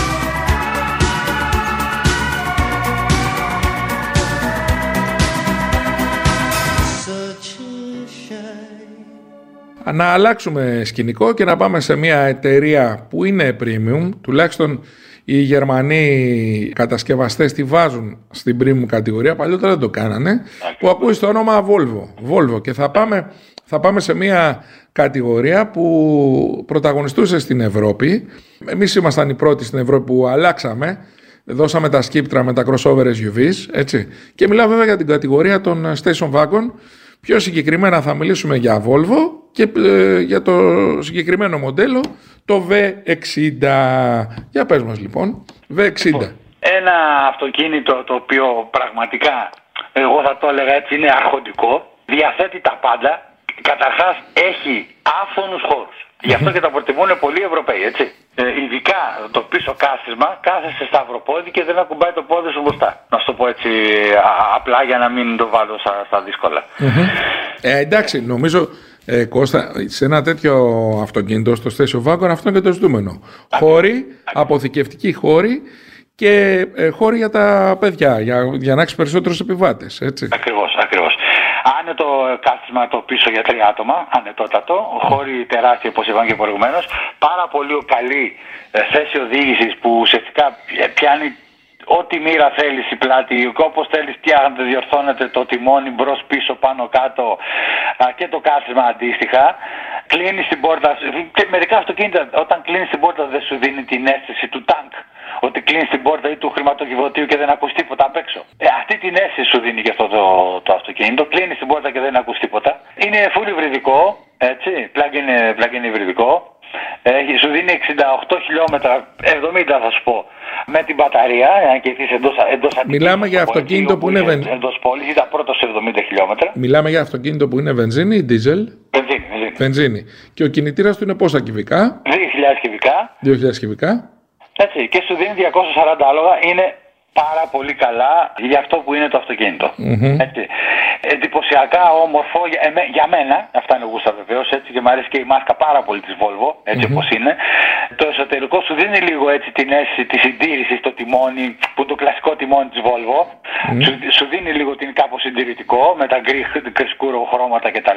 Such a shame. Να αλλάξουμε σκηνικό και να πάμε σε μια εταιρεία που είναι premium, τουλάχιστον οι Γερμανοί κατασκευαστές τη βάζουν στην premium κατηγορία, παλιότερα δεν το κάνανε, που ακούει το όνομα Volvo και θα πάμε σε μια κατηγορία που πρωταγωνιστούσε στην Ευρώπη. Εμείς ήμασταν οι πρώτοι στην Ευρώπη που αλλάξαμε, δώσαμε τα σκύπτρα με τα crossover SUVs, έτσι. Και μιλάω βέβαια για την κατηγορία των station wagon. Πιο συγκεκριμένα θα μιλήσουμε για Volvo και για το συγκεκριμένο μοντέλο, το V60. Για πες μας λοιπόν, V60. Ένα αυτοκίνητο το οποίο πραγματικά, εγώ θα το έλεγα έτσι, είναι αρχοντικό, διαθέτει τα πάντα. Καταρχάς έχει άφθονους χώρους. Γι' αυτό και τα προτιμούν πολλοί Ευρωπαίοι, έτσι. Ειδικά το πίσω κάθισμα, κάθεσαι σταυροπόδι και δεν ακουμπάει το πόδι σου μπροστά. Να σου το πω έτσι απλά για να μην το βάλω στα δύσκολα. Εντάξει, νομίζω Κώστα, σε ένα τέτοιο αυτοκίνητο, στο station wagon, αυτό είναι και το ζητούμενο. Χώροι, αποθηκευτικοί χώροι και χώροι για τα παιδιά, για να έχεις περισσότερους επιβάτες, έτσι. Ακριβώς. Άνετο κάθισμα το πίσω για 3 άτομα, ανετότατο, χώροι τεράστιοι όπως είπαμε και προηγουμένως, πάρα πολύ καλή θέση οδήγησης που ουσιαστικά πιάνει ό,τι μοίρα θέλεις η πλάτη, όπως θέλεις φτιάχνεται, διορθώνεται το τιμόνι μπρος, πίσω, πάνω, κάτω και το κάθισμα αντίστοιχα. κλείνεις την πόρτα. Και μερικά αυτοκίνητα, όταν κλείνεις την πόρτα, δεν σου δίνει την αίσθηση του τάγκ. Ότι κλείνεις την πόρτα ή του χρηματοκιβωτίου και δεν ακούς τίποτα απ' έξω. Αυτή την αίσθηση σου δίνει και αυτό το αυτοκίνητο. Κλείνεις την πόρτα και δεν ακούς τίποτα. Είναι full υβριδικό, έτσι. Plug-in υβριδικό. Σου δίνει 68 χιλιόμετρα, 70 θα σου πω, με την μπαταρία, αν και είσαι εντός Μιλάμε για αυτοκίνητο που είναι εντός πόλης, ήταν πρώτο σε 70 χιλιόμετρα. Μιλάμε για αυτοκίνητο που είναι βενζίνη ή δίζελ. Βενζίνη. Και ο κινητήρας του είναι πόσα κυβικά? 2.000 κυβικά. 2.000 κυβικά. Έτσι, και σου δίνει 240 άλογα. Είναι πάρα πολύ καλά για αυτό που είναι το αυτοκίνητο. Έτσι. Εντυπωσιακά όμορφο για μένα, αυτά είναι γούστα βεβαίως, έτσι, και μου αρέσει και η μάσκα πάρα πολύ της Volvo, έτσι όπως είναι. Το εσωτερικό σου δίνει λίγο έτσι την αίσθηση της συντήρησης στο τιμόνι, που είναι το κλασικό τιμόνι της Volvo. Σου δίνει λίγο την κάπως συντηρητικό, με τα γκρι σκούρο χρώματα κτλ.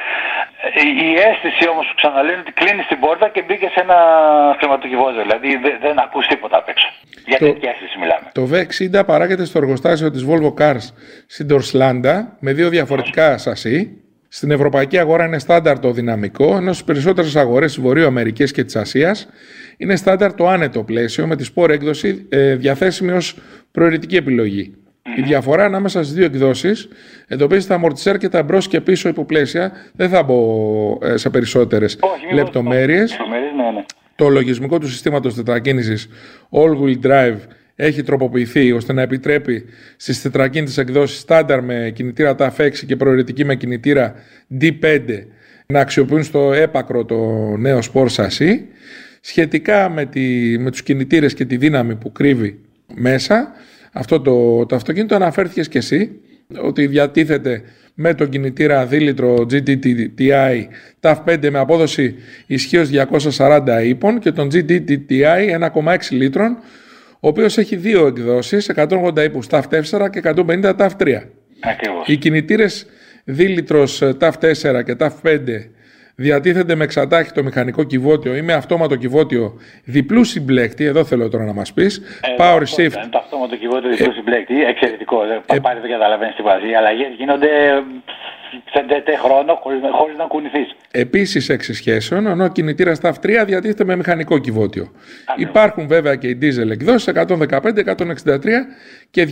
Η αίσθηση όμως που ξαναλέω είναι ότι κλείνεις την πόρτα και μπήκε σε ένα χρηματοκιβώτιο, δηλαδή δεν ακούς τίποτα απ' έξω. Για τέτοια αίσθηση μιλάμε. Το V60 παράγεται στο εργοστάσιο της Volvo Cars στην Τορσλάντα με δύο διαφορετικά σασί. Στην ευρωπαϊκή αγορά είναι στάνταρ το δυναμικό, ενώ στις περισσότερες αγορές της Βορείου Αμερικής και της Ασίας είναι στάνταρ το άνετο πλαίσιο με τη Sport έκδοση διαθέσιμη ως προαιρετική επιλογή. Η διαφορά ανάμεσα στις δύο εκδόσεις εντοπίζει τα αμορτισέρ και τα μπρος και πίσω υποπλαίσια. Δεν θα μπω σε περισσότερες λεπτομέρειες. Ναι. Το λογισμικό του συστήματος τετρακίνησης All-Wheel Drive έχει τροποποιηθεί ώστε να επιτρέπει στις τετρακίνητες εκδόσεις στάνταρ με κινητήρα TAF 6 και προαιρετική με κινητήρα D5 να αξιοποιούν στο έπακρο το νέο Sport σασί. Σχετικά με τους κινητήρες και τη δύναμη που κρύβει μέσα, αυτό το αυτοκίνητο αναφέρθηκες και εσύ, ότι διατίθεται με τον κινητήρα δίλιτρο GT-TI TAF5 με απόδοση ισχύως 240 ύπων και τον GT-TI 1,6 λίτρων, ο οποίος έχει δύο εκδόσεις, 180 ύπους TAF4 και 150 TAF3. Ακριβώς. Οι κινητήρες δίλιτρος TAF4 και TAF5 διατίθενται με εξατάχυτο μηχανικό κυβότιο ή με αυτόματο κυβότιο διπλού συμπλέκτη. Εδώ θέλω τώρα να μας πεις. Power Shift. Το αυτόματο κυβότιο διπλού συμπλέκτη, εξαιρετικό. Πάλι δεν καταλαβαίνεις τι βάζει. Οι αλλαγές γίνονται σε χρόνο χωρίς να κουνηθείς. Επίσης εξισχέσεων, ενώ ο κινητήρας TAF3 διατίθεται με μηχανικό κυβότιο. Υπάρχουν βέβαια και οι diesel εκδόσεις 115, 163 και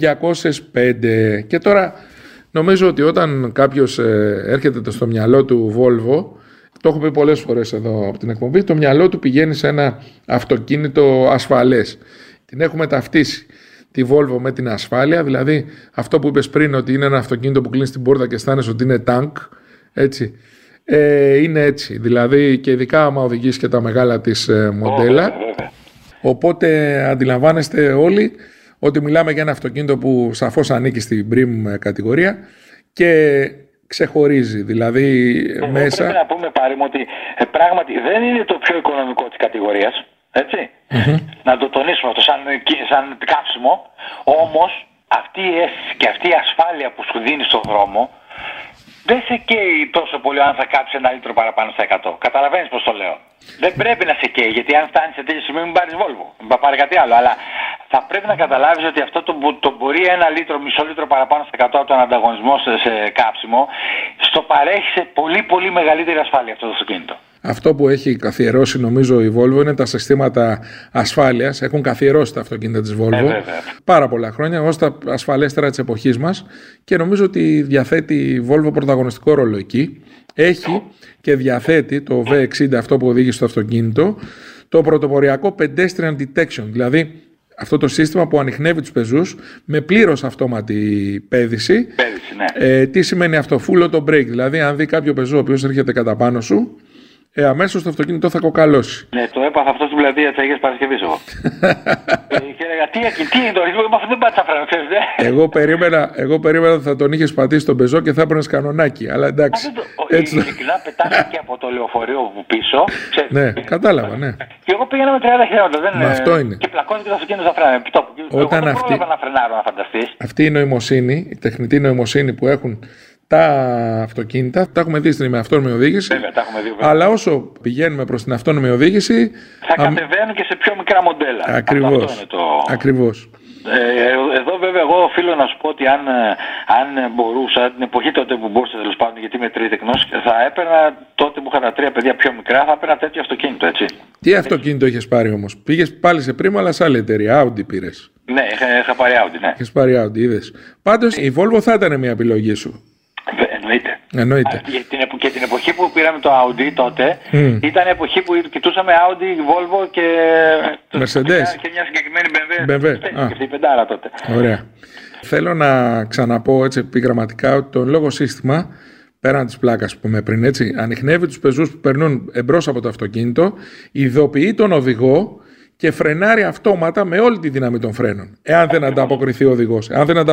205. Και τώρα νομίζω ότι όταν κάποιος έρχεται στο μυαλό του Volvo, το έχω πει πολλές φορές εδώ από την εκπομπή, το μυαλό του πηγαίνει σε ένα αυτοκίνητο ασφαλές. Την έχουμε ταυτίσει τη Volvo με την ασφάλεια, δηλαδή αυτό που είπες πριν, ότι είναι ένα αυτοκίνητο που κλείνεις την πόρτα και αισθάνεσαι ότι είναι τάγκ, έτσι. Είναι έτσι, δηλαδή, και ειδικά άμα οδηγείς και τα μεγάλα της μοντέλα. Οπότε αντιλαμβάνεστε όλοι ότι μιλάμε για ένα αυτοκίνητο που σαφώς ανήκει στην premium κατηγορία και ξεχωρίζει, δηλαδή μέσα. Πρέπει να πούμε πάρει ότι πράγματι δεν είναι το πιο οικονομικό της κατηγορίας, έτσι. Να το τονίσουμε αυτό σαν καύσιμο, όμως αυτή η αίσθηση και αυτή η ασφάλεια που σου δίνει στον δρόμο δεν σε καίει τόσο πολύ αν θα κάψει ένα λίτρο παραπάνω στα 100. Καταλαβαίνεις πώς το λέω. Δεν πρέπει να σε καίει, γιατί αν φτάνει σε τέτοιο σημείο μην πάρεις Volvo, μην πάρει κάτι άλλο. Αλλά θα πρέπει να καταλάβεις ότι αυτό το μπορεί ένα λίτρο, μισό λίτρο παραπάνω στα 100 από τον ανταγωνισμό σε κάψιμο, στο παρέχει σε πολύ πολύ μεγαλύτερη ασφάλεια αυτό το αυτοκίνητο. Αυτό που έχει καθιερώσει νομίζω η Volvo είναι τα συστήματα ασφάλειας. Έχουν καθιερώσει τα αυτοκίνητα της Volvo πάρα πολλά χρόνια ως τα ασφαλέστερα της εποχής μας και νομίζω ότι διαθέτει η Volvo πρωταγωνιστικό ρόλο εκεί. Έχει και διαθέτει το V60, αυτό που οδήγησε στο αυτοκίνητο, το πρωτοποριακό pedestrian detection, δηλαδή αυτό το σύστημα που ανιχνεύει τους πεζούς με πλήρως αυτόματη πέδηση. Ναι. Τι σημαίνει αυτό? Full auto brake, δηλαδή αν δει κάποιο πεζό ο οποίος έρχεται κατά πάνω σου, αμέσως το αυτοκίνητο θα κοκαλώσει. Ναι, το έπαθα αυτό στην πλατεία της Αγίας Παρασκευής εγώ. Και έλεγα, τι είναι το ρυθμό, αυτό δεν πάτησα φρένο, ξέρετε. Εγώ περίμενα ότι θα τον είχες πατήσει τον πεζό και θα έπαιρνες κανονάκι, αλλά εντάξει. Ειλικρινά πετάχτηκε από το λεωφορείο που πίσω. Ναι, κατάλαβα, ναι. Και εγώ πήγαινα με 30 χιλιόμετρα. Αυτό είναι. Και πλακώθηκε το αυτοκίνητο στα φρένα. Όταν δεν πρόλαβα να φρενάρω, να φανταστείς. Αυτή η νοημοσύνη, η τεχνητή νοημοσύνη που έχουν τα αυτοκίνητα, τα έχουμε δει στην αυτόνομη οδήγηση. Βέβαια, τα έχουμε δει. Αλλά όσο πηγαίνουμε προς την αυτόνομη οδήγηση, θα κατεβαίνουν και σε πιο μικρά μοντέλα. Ακριβώς. Ακριβώς. Εδώ βέβαια εγώ οφείλω να σου πω ότι αν μπορούσα, την εποχή τότε που μπορούσα τέλος πάντων, γιατί είμαι τρίτεκνος, θα έπαιρνα τότε που είχα τα 3 παιδιά πιο μικρά, θα έπαιρνα τέτοιο αυτοκίνητο, έτσι. Τι αυτοκίνητο είχες πάρει όμως? Πήγες πάλι σε Prima, αλλά σε άλλη εταιρεία, Audi πήρες? Ναι, είχα πάρει Audi, ναι. Είχες πάρει Audi, είδες. Πάντως η Volvo θα ήταν μια επιλογή σου. Εννοείται. Και την εποχή που πήραμε το Audi τότε, ήταν η εποχή που κοιτούσαμε Audi, Volvo και Mercedes και μια συγκεκριμένη BMW. Και αυτή η πεντάρα τότε. Ωραία. Θέλω να ξαναπώ έτσι επιγραμματικά ότι το λόγο σύστημα, πέραν της πλάκας που είπαμε πριν, έτσι, ανιχνεύει τους πεζούς που περνούν εμπρός από το αυτοκίνητο, ειδοποιεί τον οδηγό και φρενάρει αυτόματα με όλη τη δύναμη των φρένων. Εάν δεν ανταποκριθεί ο οδηγός.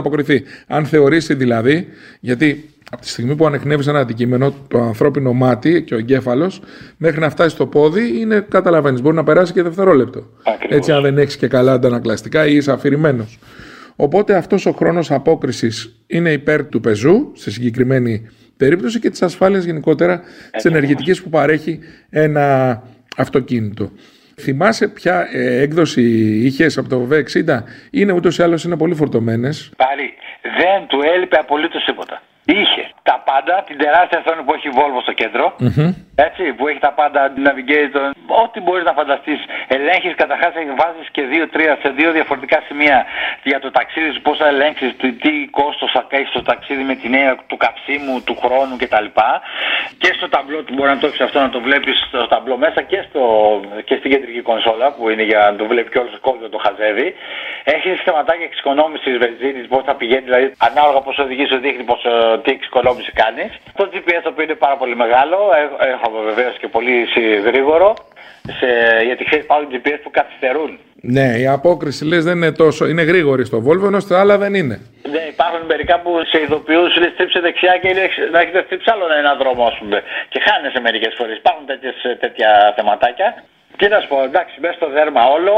Αν θεωρήσει δηλαδή, γιατί από τη στιγμή που ανιχνεύεις ένα αντικείμενο, το ανθρώπινο μάτι και ο εγκέφαλος, μέχρι να φτάσει στο πόδι, είναι, καταλαβαίνεις, μπορεί να περάσει και δευτερόλεπτο. Ακριβώς. Έτσι, αν δεν έχεις και καλά αντανακλαστικά ή είσαι αφηρημένος. Οπότε αυτός ο χρόνος απόκρισης είναι υπέρ του πεζού, στη συγκεκριμένη περίπτωση, και της ασφάλειας γενικότερα, της ενεργητικής που παρέχει ένα αυτοκίνητο. Θυμάσαι ποια έκδοση είχες από το V60? Είναι ούτως ή άλλως είναι πολύ φορτωμένες. Πάλι δεν του έλειπε απολύτως τίποτα. Είχε τα πάντα, την τεράστια οθόνη που έχει η Volvo στο κέντρο, έτσι, που έχει τα πάντα, navigator, ό,τι μπορείς να φανταστείς. Ελέγχεις, καταρχάς βάζεις και 2-3 σε 2 διαφορετικά σημεία για το ταξίδι σου, πώς θα ελέγξεις, τι κόστος θα κάνεις στο ταξίδι με την έννοια του καυσίμου, του χρόνου κτλ. Και στο ταμπλό του μπορεί να το έχεις αυτό, να το βλέπεις στο ταμπλό μέσα και στην κεντρική κονσόλα που είναι για να το βλέπει και όλος ο κόσμος το χαζεύει. Έχεις θεματάκια εξοικονόμησης βενζίνης, πώς θα πηγαίνει, δηλαδή ανάλογα πώς οδηγείς, σου δείχνει τι εξοικονόμηση κάνεις. Το GPS το οποίο είναι πάρα πολύ μεγάλο, έχω βεβαίως και πολύ γρήγορο, γιατί ξέρεις υπάρχουν GPS που καθυστερούν. Ναι, η απόκριση λες δεν είναι τόσο, είναι γρήγορη στο Volvo, ενώ στα άλλα δεν είναι. Ναι, υπάρχουν μερικά που σε ειδοποιούν, σου λέει στρίψε δεξιά και να έχετε στρίψει άλλο ένα δρόμο, ας πούμε. Και χάνεσαι μερικές φορές. Υπάρχουν τέτοια θεματάκια. Τι να σου πω, εντάξει, μέσα στο δέρμα όλο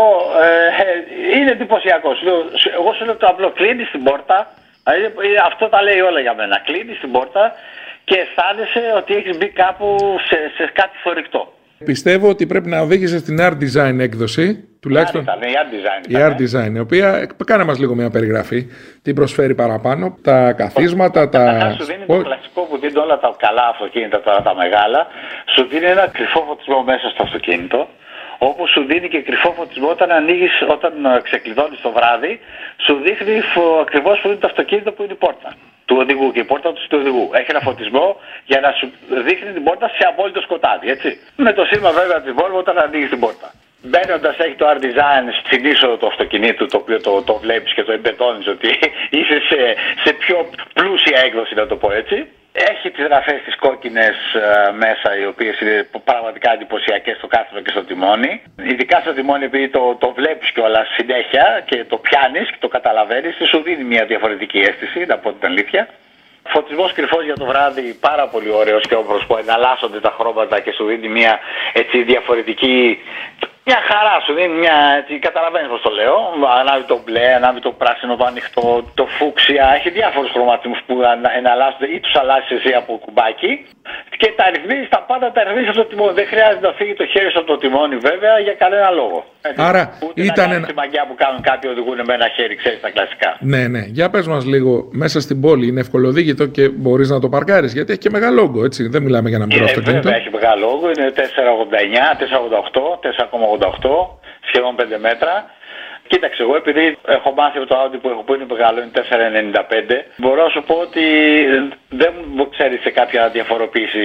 είναι εντυπωσιακό. Εγώ σου λέω το απλό, κλείνεις την πόρτα. Αυτό τα λέει όλα για μένα. Κλείνεις την πόρτα και αισθάνεσαι ότι έχεις μπει κάπου σε κάτι φορικτό. Πιστεύω ότι πρέπει να οδήγησες στην Art Design έκδοση, τουλάχιστον η Art Design, η οποία, κάνε μας λίγο μια περιγραφή, τι προσφέρει παραπάνω, τα καθίσματα, τα... Σου δίνει το κλασικό που δίνει όλα τα καλά αυτοκίνητα, τα μεγάλα, σου δίνει ένα κρυφό φωτισμό μέσα στο αυτοκίνητο, όπως σου δίνει και κρυφό φωτισμό όταν ξεκλειδώνεις το βράδυ, σου δείχνει ακριβώς που είναι το αυτοκίνητο που είναι η πόρτα του οδηγού και η πόρτα του οδηγού. Έχει ένα φωτισμό για να σου δείχνει την πόρτα σε απόλυτο σκοτάδι, έτσι. Με το σήμα βέβαια της Volvo όταν ανοίγεις την πόρτα. Μπαίνοντας έχει το Art Design στην είσοδο του αυτοκινήτου, το οποίο το βλέπεις και το εμπεδώνεις ότι είσαι σε πιο πλούσια έκδοση, να το πω έτσι. Έχει τις γραφές τις κόκκινες μέσα, οι οποίες είναι πραγματικά εντυπωσιακές στο κάθισμα και στο τιμόνι. Ειδικά στο τιμόνι, επειδή το βλέπεις κιόλας συνέχεια και το πιάνεις και το καταλαβαίνεις, σου δίνει μια διαφορετική αίσθηση, να πω την αλήθεια. Φωτισμός κρυφός για το βράδυ, πάρα πολύ ωραίος και όπως πω, εναλλάσσονται τα χρώματα και σου δίνει μια έτσι διαφορετική. Μια χαρά σου δίνει μια. Καταλαβαίνεις πώς το λέω. Ανάβει το μπλε, ανάβει το πράσινο, το ανοιχτό, το φούξια. Έχει διάφορους χρωματισμούς που εναλλάσσονται ή τους αλλάζεις εσύ από κουμπάκι. Και τα ρυθμίζεις τα πάντα, τα ρυθμίζεις από το τιμόνι. Δεν χρειάζεται να φύγει το χέρι σου από το τιμόνι, βέβαια, για κανένα λόγο. Άρα ούτε ήταν. Τη μαγιά που κάνουν κάποιοι οδηγούν με ένα χέρι, ξέρεις τα κλασικά. Ναι, ναι. Για πες μας λίγο, μέσα στην πόλη είναι ευκολοδίγητο και μπορείς να το παρκάρεις, γιατί έχει και μεγάλο όγκο, έτσι. Δεν μιλάμε για ένα μικρό αυτοκίνητο. Έχει μεγάλο όγκο, είναι 4,89, 4,88, 4,88, σχεδόν 5 μέτρα. Κοίταξε, εγώ επειδή έχω μάθει από το Audi που είναι μεγάλο, είναι 4,95, μπορώ να σου πω ότι δεν μου ξέρει σε κάποια διαφοροποίηση.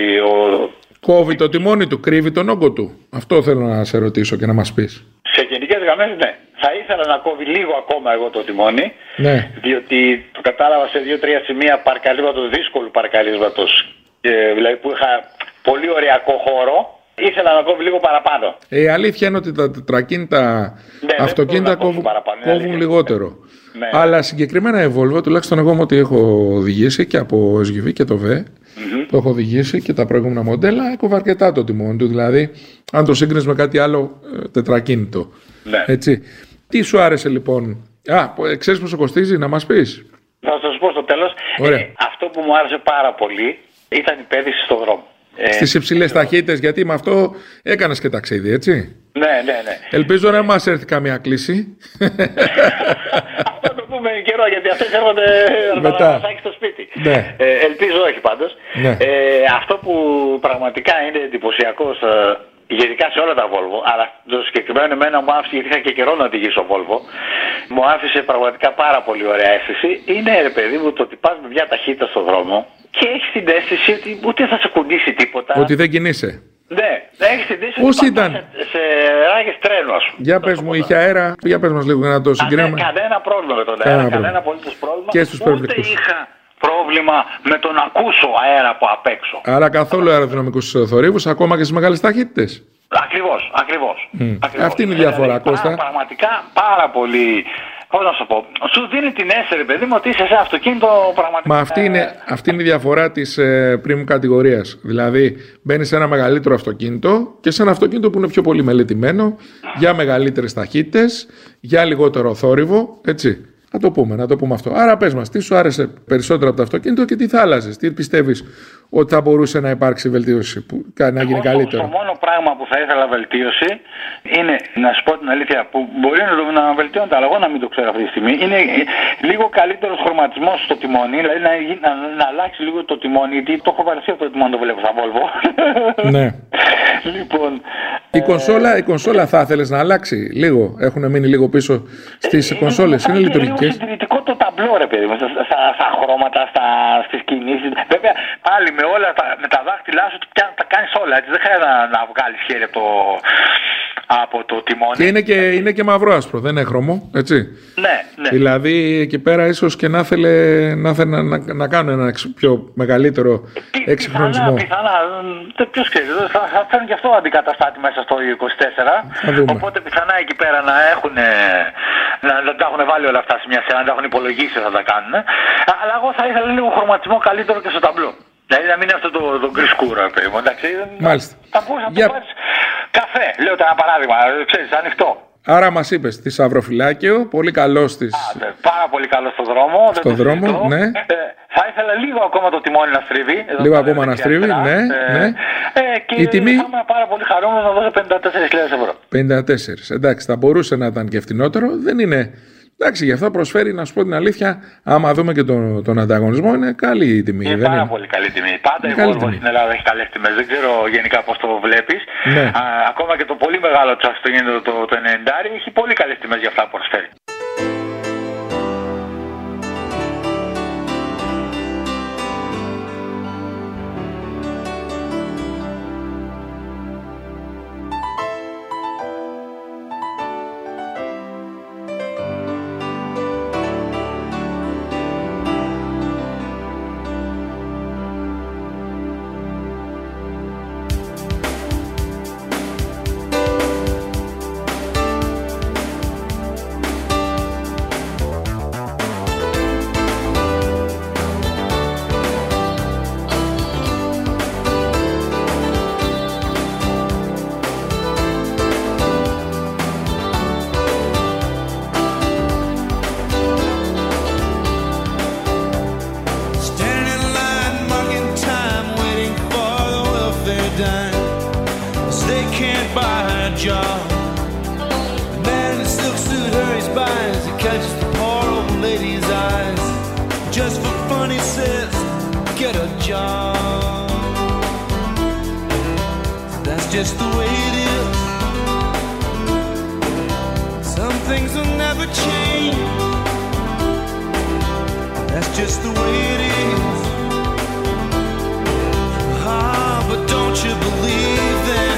Κόβει το τιμόνι του, κρύβει τον όγκο του. Αυτό θέλω να σε ρωτήσω και να μας πεις. Σε γενικές γραμμές, ναι. Θα ήθελα να κόβει λίγο ακόμα εγώ το τιμόνι, ναι. Διότι το κατάλαβα σε 2-3 σημεία παρκαρίσματος, δύσκολου παρκαρίσματος, δηλαδή που είχα πολύ ωραιακό χώρο. Ήθελα να κόβει λίγο παραπάνω. Η αλήθεια είναι ότι τα τετρακίνητα αυτοκίνητα κόβουν λιγότερο. Ναι. Αλλά συγκεκριμένα η Volvo, τουλάχιστον εγώ ότι έχω οδηγήσει και από SUV και το V, το έχω οδηγήσει και τα προηγούμενα μοντέλα, έκοβε αρκετά το τιμόνι του. Δηλαδή, αν το σύγκρινες με κάτι άλλο τετρακίνητο. Ναι. Έτσι. Τι σου άρεσε λοιπόν? Ξέρεις πόσο κοστίζει, να μας πεις? Θα σας πω στο τέλος. Αυτό που μου άρεσε πάρα πολύ ήταν η πέδηση στον δρόμο. Στις υψηλές ταχύτητες, γιατί με αυτό έκανες και ταξίδι, έτσι. Ναι. Ελπίζω να μας έρθει καμία κλίση. Αυτό το πούμε περιμένουμε καιρό γιατί αυτές έρχονται μετά στο σπίτι. Ναι. Ελπίζω όχι πάντως. Ναι. Αυτό που πραγματικά είναι εντυπωσιακό γενικά σε όλα τα Volvo, αλλά το συγκεκριμένο εμένα μου άφησε, γιατί είχα και καιρό να οδηγήσω Volvo, μου άφησε πραγματικά πάρα πολύ ωραία αίσθηση. Είναι, ρε παιδί μου, το ότι πας με μια ταχύτητα στον δρόμο και έχεις την αίσθηση ότι ούτε θα σε κουνήσει τίποτα. Ότι δεν κινείσαι. Ναι, έχεις την αίσθηση Πώς ότι ήταν? σε ράγες τρένου, ας πούμε. Για πες μου, είχε αέρα, για πες μας λίγο για να το συγκρίνουμε. Κανένα πρόβλημα με τον αέρα, κανένα απολύτως πρόβλημα. Και στους περιπλοκούς. Ούτε είχα πρόβλημα με τον ακούσω αέρα από απ' έξω. Άρα καθόλου αεροδυναμικούς θορύβους, ακόμα και στις μεγάλες ταχύτητες. Ακριβώς. Αυτή είναι η διαφορά, Κώστα. Πραγματικά πάρα πολύ. Πώς να σου πω, σου δίνει την αίσθηση, ρε παιδί μου, ότι είσαι σε αυτοκίνητο πραγματικά. Μα αυτή είναι η διαφορά της premium κατηγορίας. Δηλαδή, μπαίνεις σε ένα μεγαλύτερο αυτοκίνητο και σε ένα αυτοκίνητο που είναι πιο πολύ μελετημένο για μεγαλύτερες ταχύτητες, για λιγότερο θόρυβο, έτσι. Να το πούμε αυτό. Άρα πες μας, τι σου άρεσε περισσότερο από το αυτοκίνητο και τι θα άλλαζες, τι πιστεύεις ότι θα μπορούσε να υπάρξει βελτίωση, που να γίνει καλύτερο. Το μόνο πράγμα που θα ήθελα βελτίωση είναι, να σου πω την αλήθεια, που μπορεί να βελτιώνεται, αλλά εγώ να μην το ξέρω αυτή τη στιγμή, είναι λίγο καλύτερος χρωματισμός στο τιμόνι, δηλαδή να αλλάξει λίγο το τιμόνι, γιατί το έχω βαρεθεί αυτό το τιμόνι, το βλέπω στα Volvo. Ναι. Λοιπόν, η κονσόλα θα ήθελες να αλλάξει λίγο, έχουν μείνει λίγο πίσω στις κονσόλες, είναι λειτουργικές. Είναι συντηρητικό το ταμπλό, ρε παιδί μου, στα χρώματα, στις κινήσεις. Βέβαια, πάλι με όλα με τα δάχτυλά σου τα κάνεις όλα, έτσι, δεν χρειάζεται να βγάλεις χέρι από το τιμόνι. Και είναι και μαύρο άσπρο, δεν είναι χρώμο, έτσι. Ναι. Δηλαδή εκεί πέρα ίσως και να ήθελε να κάνουν ένα πιο μεγαλύτερο εξυγχρονισμό. Πιθανά, ποιος ξέρει, θα φέρουν και αυτό αντικαταστάτη μέσα στο 24. Οπότε πιθανά εκεί πέρα να τα έχουν βάλει όλα αυτά σε μια σειρά, να τα έχουν υπολογίσει, θα τα κάνουν. Αλλά εγώ θα ήθελα λίγο χρωματισμό καλύτερο και στο ταμπλό. Δηλαδή να μην είναι αυτό το γκρι σκούρο, παιδί μου, εντάξει. Μάλιστα. Θα μπορείς να το πάρεις καφέ, λέω ένα παράδειγμα, ξέρεις, ανοιχτό. Άρα μας είπες, Σταυροφυλάκιο, πολύ καλό στις... Πάρα πολύ καλό στο δρόμο. Στο δρόμο, ναι. Θα ήθελα λίγο ακόμα το τιμόνι να στρίβει. Λίγο ακόμα να στρίβει, ναι. Και η τιμή... θα ήμουν πάρα πολύ χαρούμενος να δώσω 54.000 ευρώ. 54, εντάξει, θα μπορούσε να ήταν και φτηνότερο, δεν είναι... Εντάξει, γι' αυτό προσφέρει, να σου πω την αλήθεια, άμα δούμε και τον ανταγωνισμό, είναι καλή η τιμή. Είναι πάρα πολύ καλή τιμή. Πάντα η Volvo στην Ελλάδα έχει καλές τιμές. Δεν ξέρω γενικά πώς το βλέπεις. Ναι. Ακόμα και το πολύ μεγάλο του αυτοκίνητο, το 90, έχει πολύ καλές τιμές για αυτά που προσφέρει. Just the way it is. Some things will never change. That's just the way it is. But don't you believe them?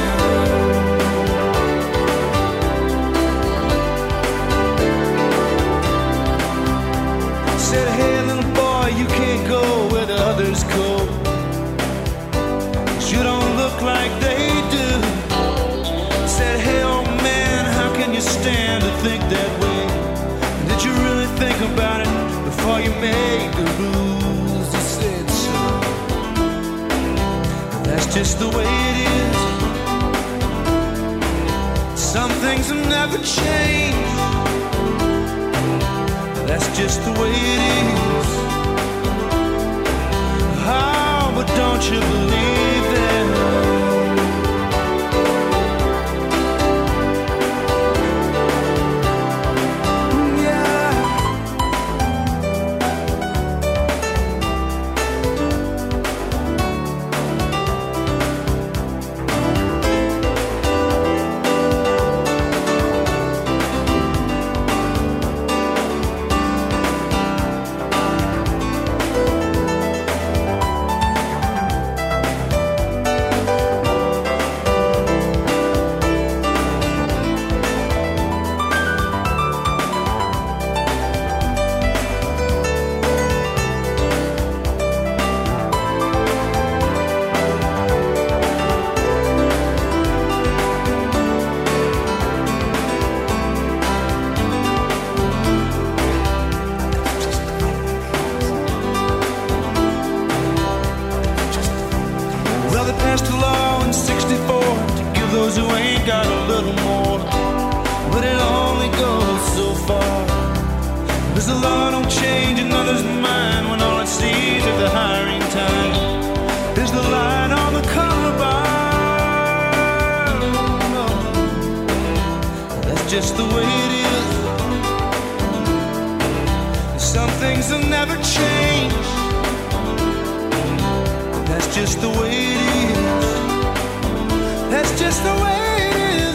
Said, hey little boy, you can't go where the others go. You don't look like they do. Said, hey old man, how can you stand to think that way? Did you really think about it before you made the rules? He said so. That's just the way it is. Some things will never change. That's just the way it is. Oh, but don't you believe them? Yeah. 'Cause the law don't change another's mind when all it sees at the hiring time is the line on the color bar. No, that's just the way it is. Some things will never change. That's just the way it is. That's just the way it is.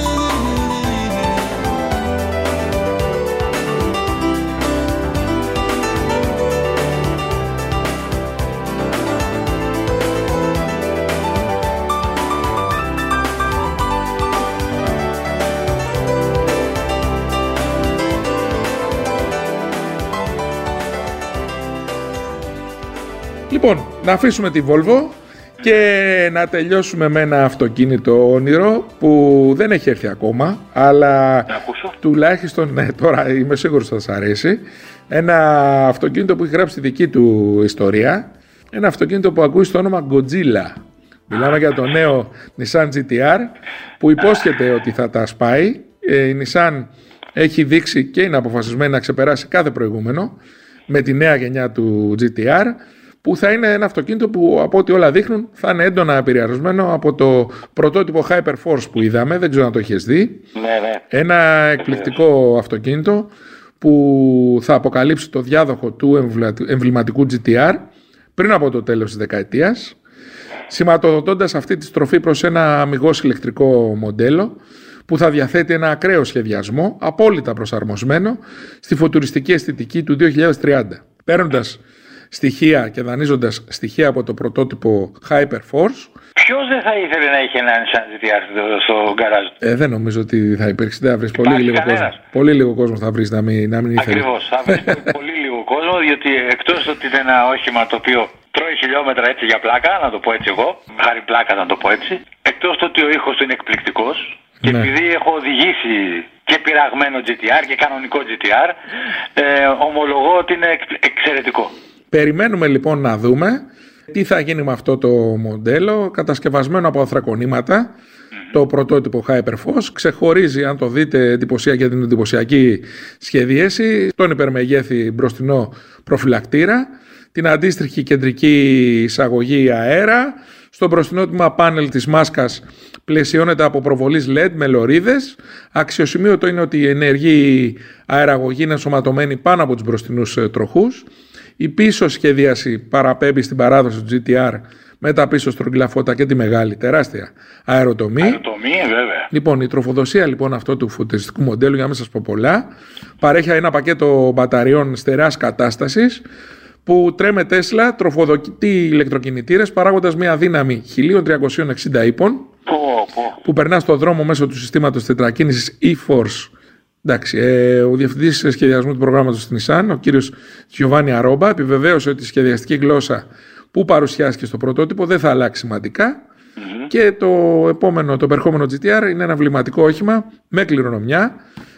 Λοιπόν, να αφήσουμε τη Volvo και να τελειώσουμε με ένα αυτοκίνητο όνειρο που δεν έχει έρθει ακόμα, αλλά τουλάχιστον, ναι, τώρα είμαι σίγουρος θα σας αρέσει. Ένα αυτοκίνητο που έχει γράψει τη δική του ιστορία. Ένα αυτοκίνητο που ακούει στο όνομα Godzilla. Μιλάμε για το νέο Nissan GT-R που υπόσχεται ότι θα τα σπάει. Η Nissan έχει δείξει και είναι αποφασισμένη να ξεπεράσει κάθε προηγούμενο με τη νέα γενιά του GT-R, που θα είναι ένα αυτοκίνητο που από ό,τι όλα δείχνουν θα είναι έντονα επηρεασμένο από το πρωτότυπο Hyperforce που είδαμε, δεν ξέρω αν το έχεις δει. Ναι. Ένα εκπληκτικό αυτοκίνητο που θα αποκαλύψει το διάδοχο του εμβληματικού GT-R πριν από το τέλος της δεκαετίας, σηματοδοτώντας αυτή τη στροφή προς ένα αμιγώς ηλεκτρικό μοντέλο που θα διαθέτει ένα ακραίο σχεδιασμό απόλυτα προσαρμοσμένο στη φουτουριστική αισθητική του 2030. Παίρνοντας στοιχεία και δανείζοντας στοιχεία από το πρωτότυπο Hyperforce. Ποιος δεν θα ήθελε να είχε ένα Nissan GT-R στο γκαράζ? Δεν νομίζω ότι θα υπήρξει. Δεν θα βρεις πολύ λίγο κόσμο. Πολύ λίγο κόσμο θα βρεις να μην ήθελε. Ακριβώς. Θα βρεις πολύ λίγο κόσμο, διότι εκτός ότι είναι ένα όχημα το οποίο τρώει χιλιόμετρα έτσι για πλάκα, να το πω έτσι εγώ, χάρη πλάκα να το πω έτσι, εκτός ότι ο ήχος του είναι εκπληκτικός, και επειδή έχω οδηγήσει και πειραγμένο GT-R και κανονικό GT-R, ομολογώ ότι είναι εξαιρετικό. Περιμένουμε λοιπόν να δούμε τι θα γίνει με αυτό το μοντέλο, κατασκευασμένο από ανθρακονήματα, το πρωτότυπο Hyperforce. Ξεχωρίζει, αν το δείτε, εντυπωσιακή για την εντυπωσιακή σχεδίαση, τον υπερμεγέθη μπροστινό προφυλακτήρα, την αντίστοιχη κεντρική εισαγωγή αέρα, στο μπροστινό τμήμα πάνελ της μάσκας πλαισιώνεται από προβολής LED με λωρίδες. Αξιοσημείωτο είναι ότι η ενεργή αεραγωγή είναι ενσωματωμένη πάνω από τους μπροστινούς τροχούς. Η πίσω σχεδίαση παραπέμπει στην παράδοση του GT-R με τα πίσω στρογγυλά φώτα και τη μεγάλη τεράστια αεροτομή. Βέβαια. Λοιπόν, η τροφοδοσία λοιπόν αυτού του φουτουριστικού μοντέλου, για να μην σας πω πολλά, παρέχει ένα πακέτο μπαταριών στερεάς κατάστασης που τρέμε Tesla, τροφοδοτεί ηλεκτροκινητήρες παράγοντας μια δύναμη 1360 ύπων που περνά στο δρόμο μέσω του συστήματος τετρακίνησης e-Force. Εντάξει, ο διευθυντής σχεδιασμού του προγράμματος στην Nissan, ο κύριος Giovanni Aroba, επιβεβαίωσε ότι η σχεδιαστική γλώσσα που παρουσιάστηκε στο πρωτότυπο δεν θα αλλάξει σημαντικά και το επερχόμενο GT-R είναι ένα βληματικό όχημα με κληρονομιά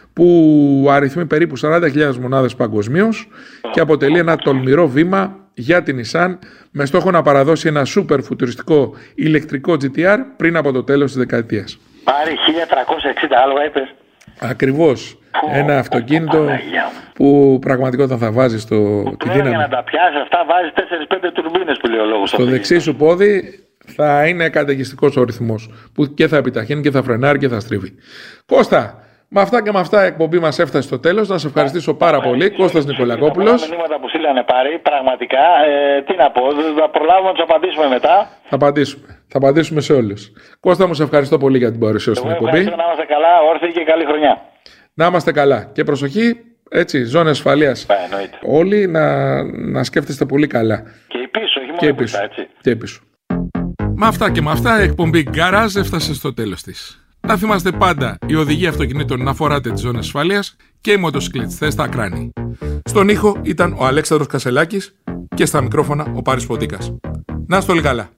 που αριθμεί περίπου 40.000 μονάδες παγκοσμίως και αποτελεί ένα τολμηρό βήμα για την Nissan με στόχο να παραδώσει ένα σούπερ φουτουριστικό ηλεκτρικό GT-R πριν από το τέλος της δεκαετίας. Πάρει 1360 άλογα, είπες. Ακριβώς. Ένα αυτοκίνητο που πραγματικότητα θα βάζει τη δύναμη. Για να τα πιάσει αυτά βάζει 4-5 τουρμπίνες που λέει ο λόγος. Στο δεξί σου πόδι θα είναι καταιγιστικός ο ρυθμός που και θα επιταχύνει και θα φρενάρει και θα στρίβει. Κώστα, με αυτά και με αυτά η εκπομπή μας έφτασε στο τέλος. Να σε ευχαριστήσω πάρα πολύ. Κώστας Νικολακόπουλος. Τα μηνύματα που στείλανε πάρει, πραγματικά, τι να πω, θα προλάβουμε να τους απαντήσουμε μετά. Θα απαντήσουμε σε όλους. Κώστα, μου σε ευχαριστώ πολύ για την παρουσία στην εκπομπή. Να είμαστε καλά, όρθιοι και καλή χρονιά. Να είμαστε καλά. Και προσοχή, έτσι, ζώνη ασφαλείας. Όλοι να σκέφτεστε πολύ καλά. Και η πίσω, όχι μόνο πίσω, έτσι. Και πίσω. Με αυτά και με αυτά η εκπομπή Garage έφτασε στο τέλος της. Να θυμάστε πάντα η οδηγία αυτοκινήτων να φοράτε τις ζώνες ασφαλείας και οι μοτοσυκλετιστές στα ακράνη. Στον ήχο ήταν ο Αλέξανδρος Κασελάκης και στα μικρόφωνα ο Πάρης Ποντίκας. Να είστε όλοι καλά.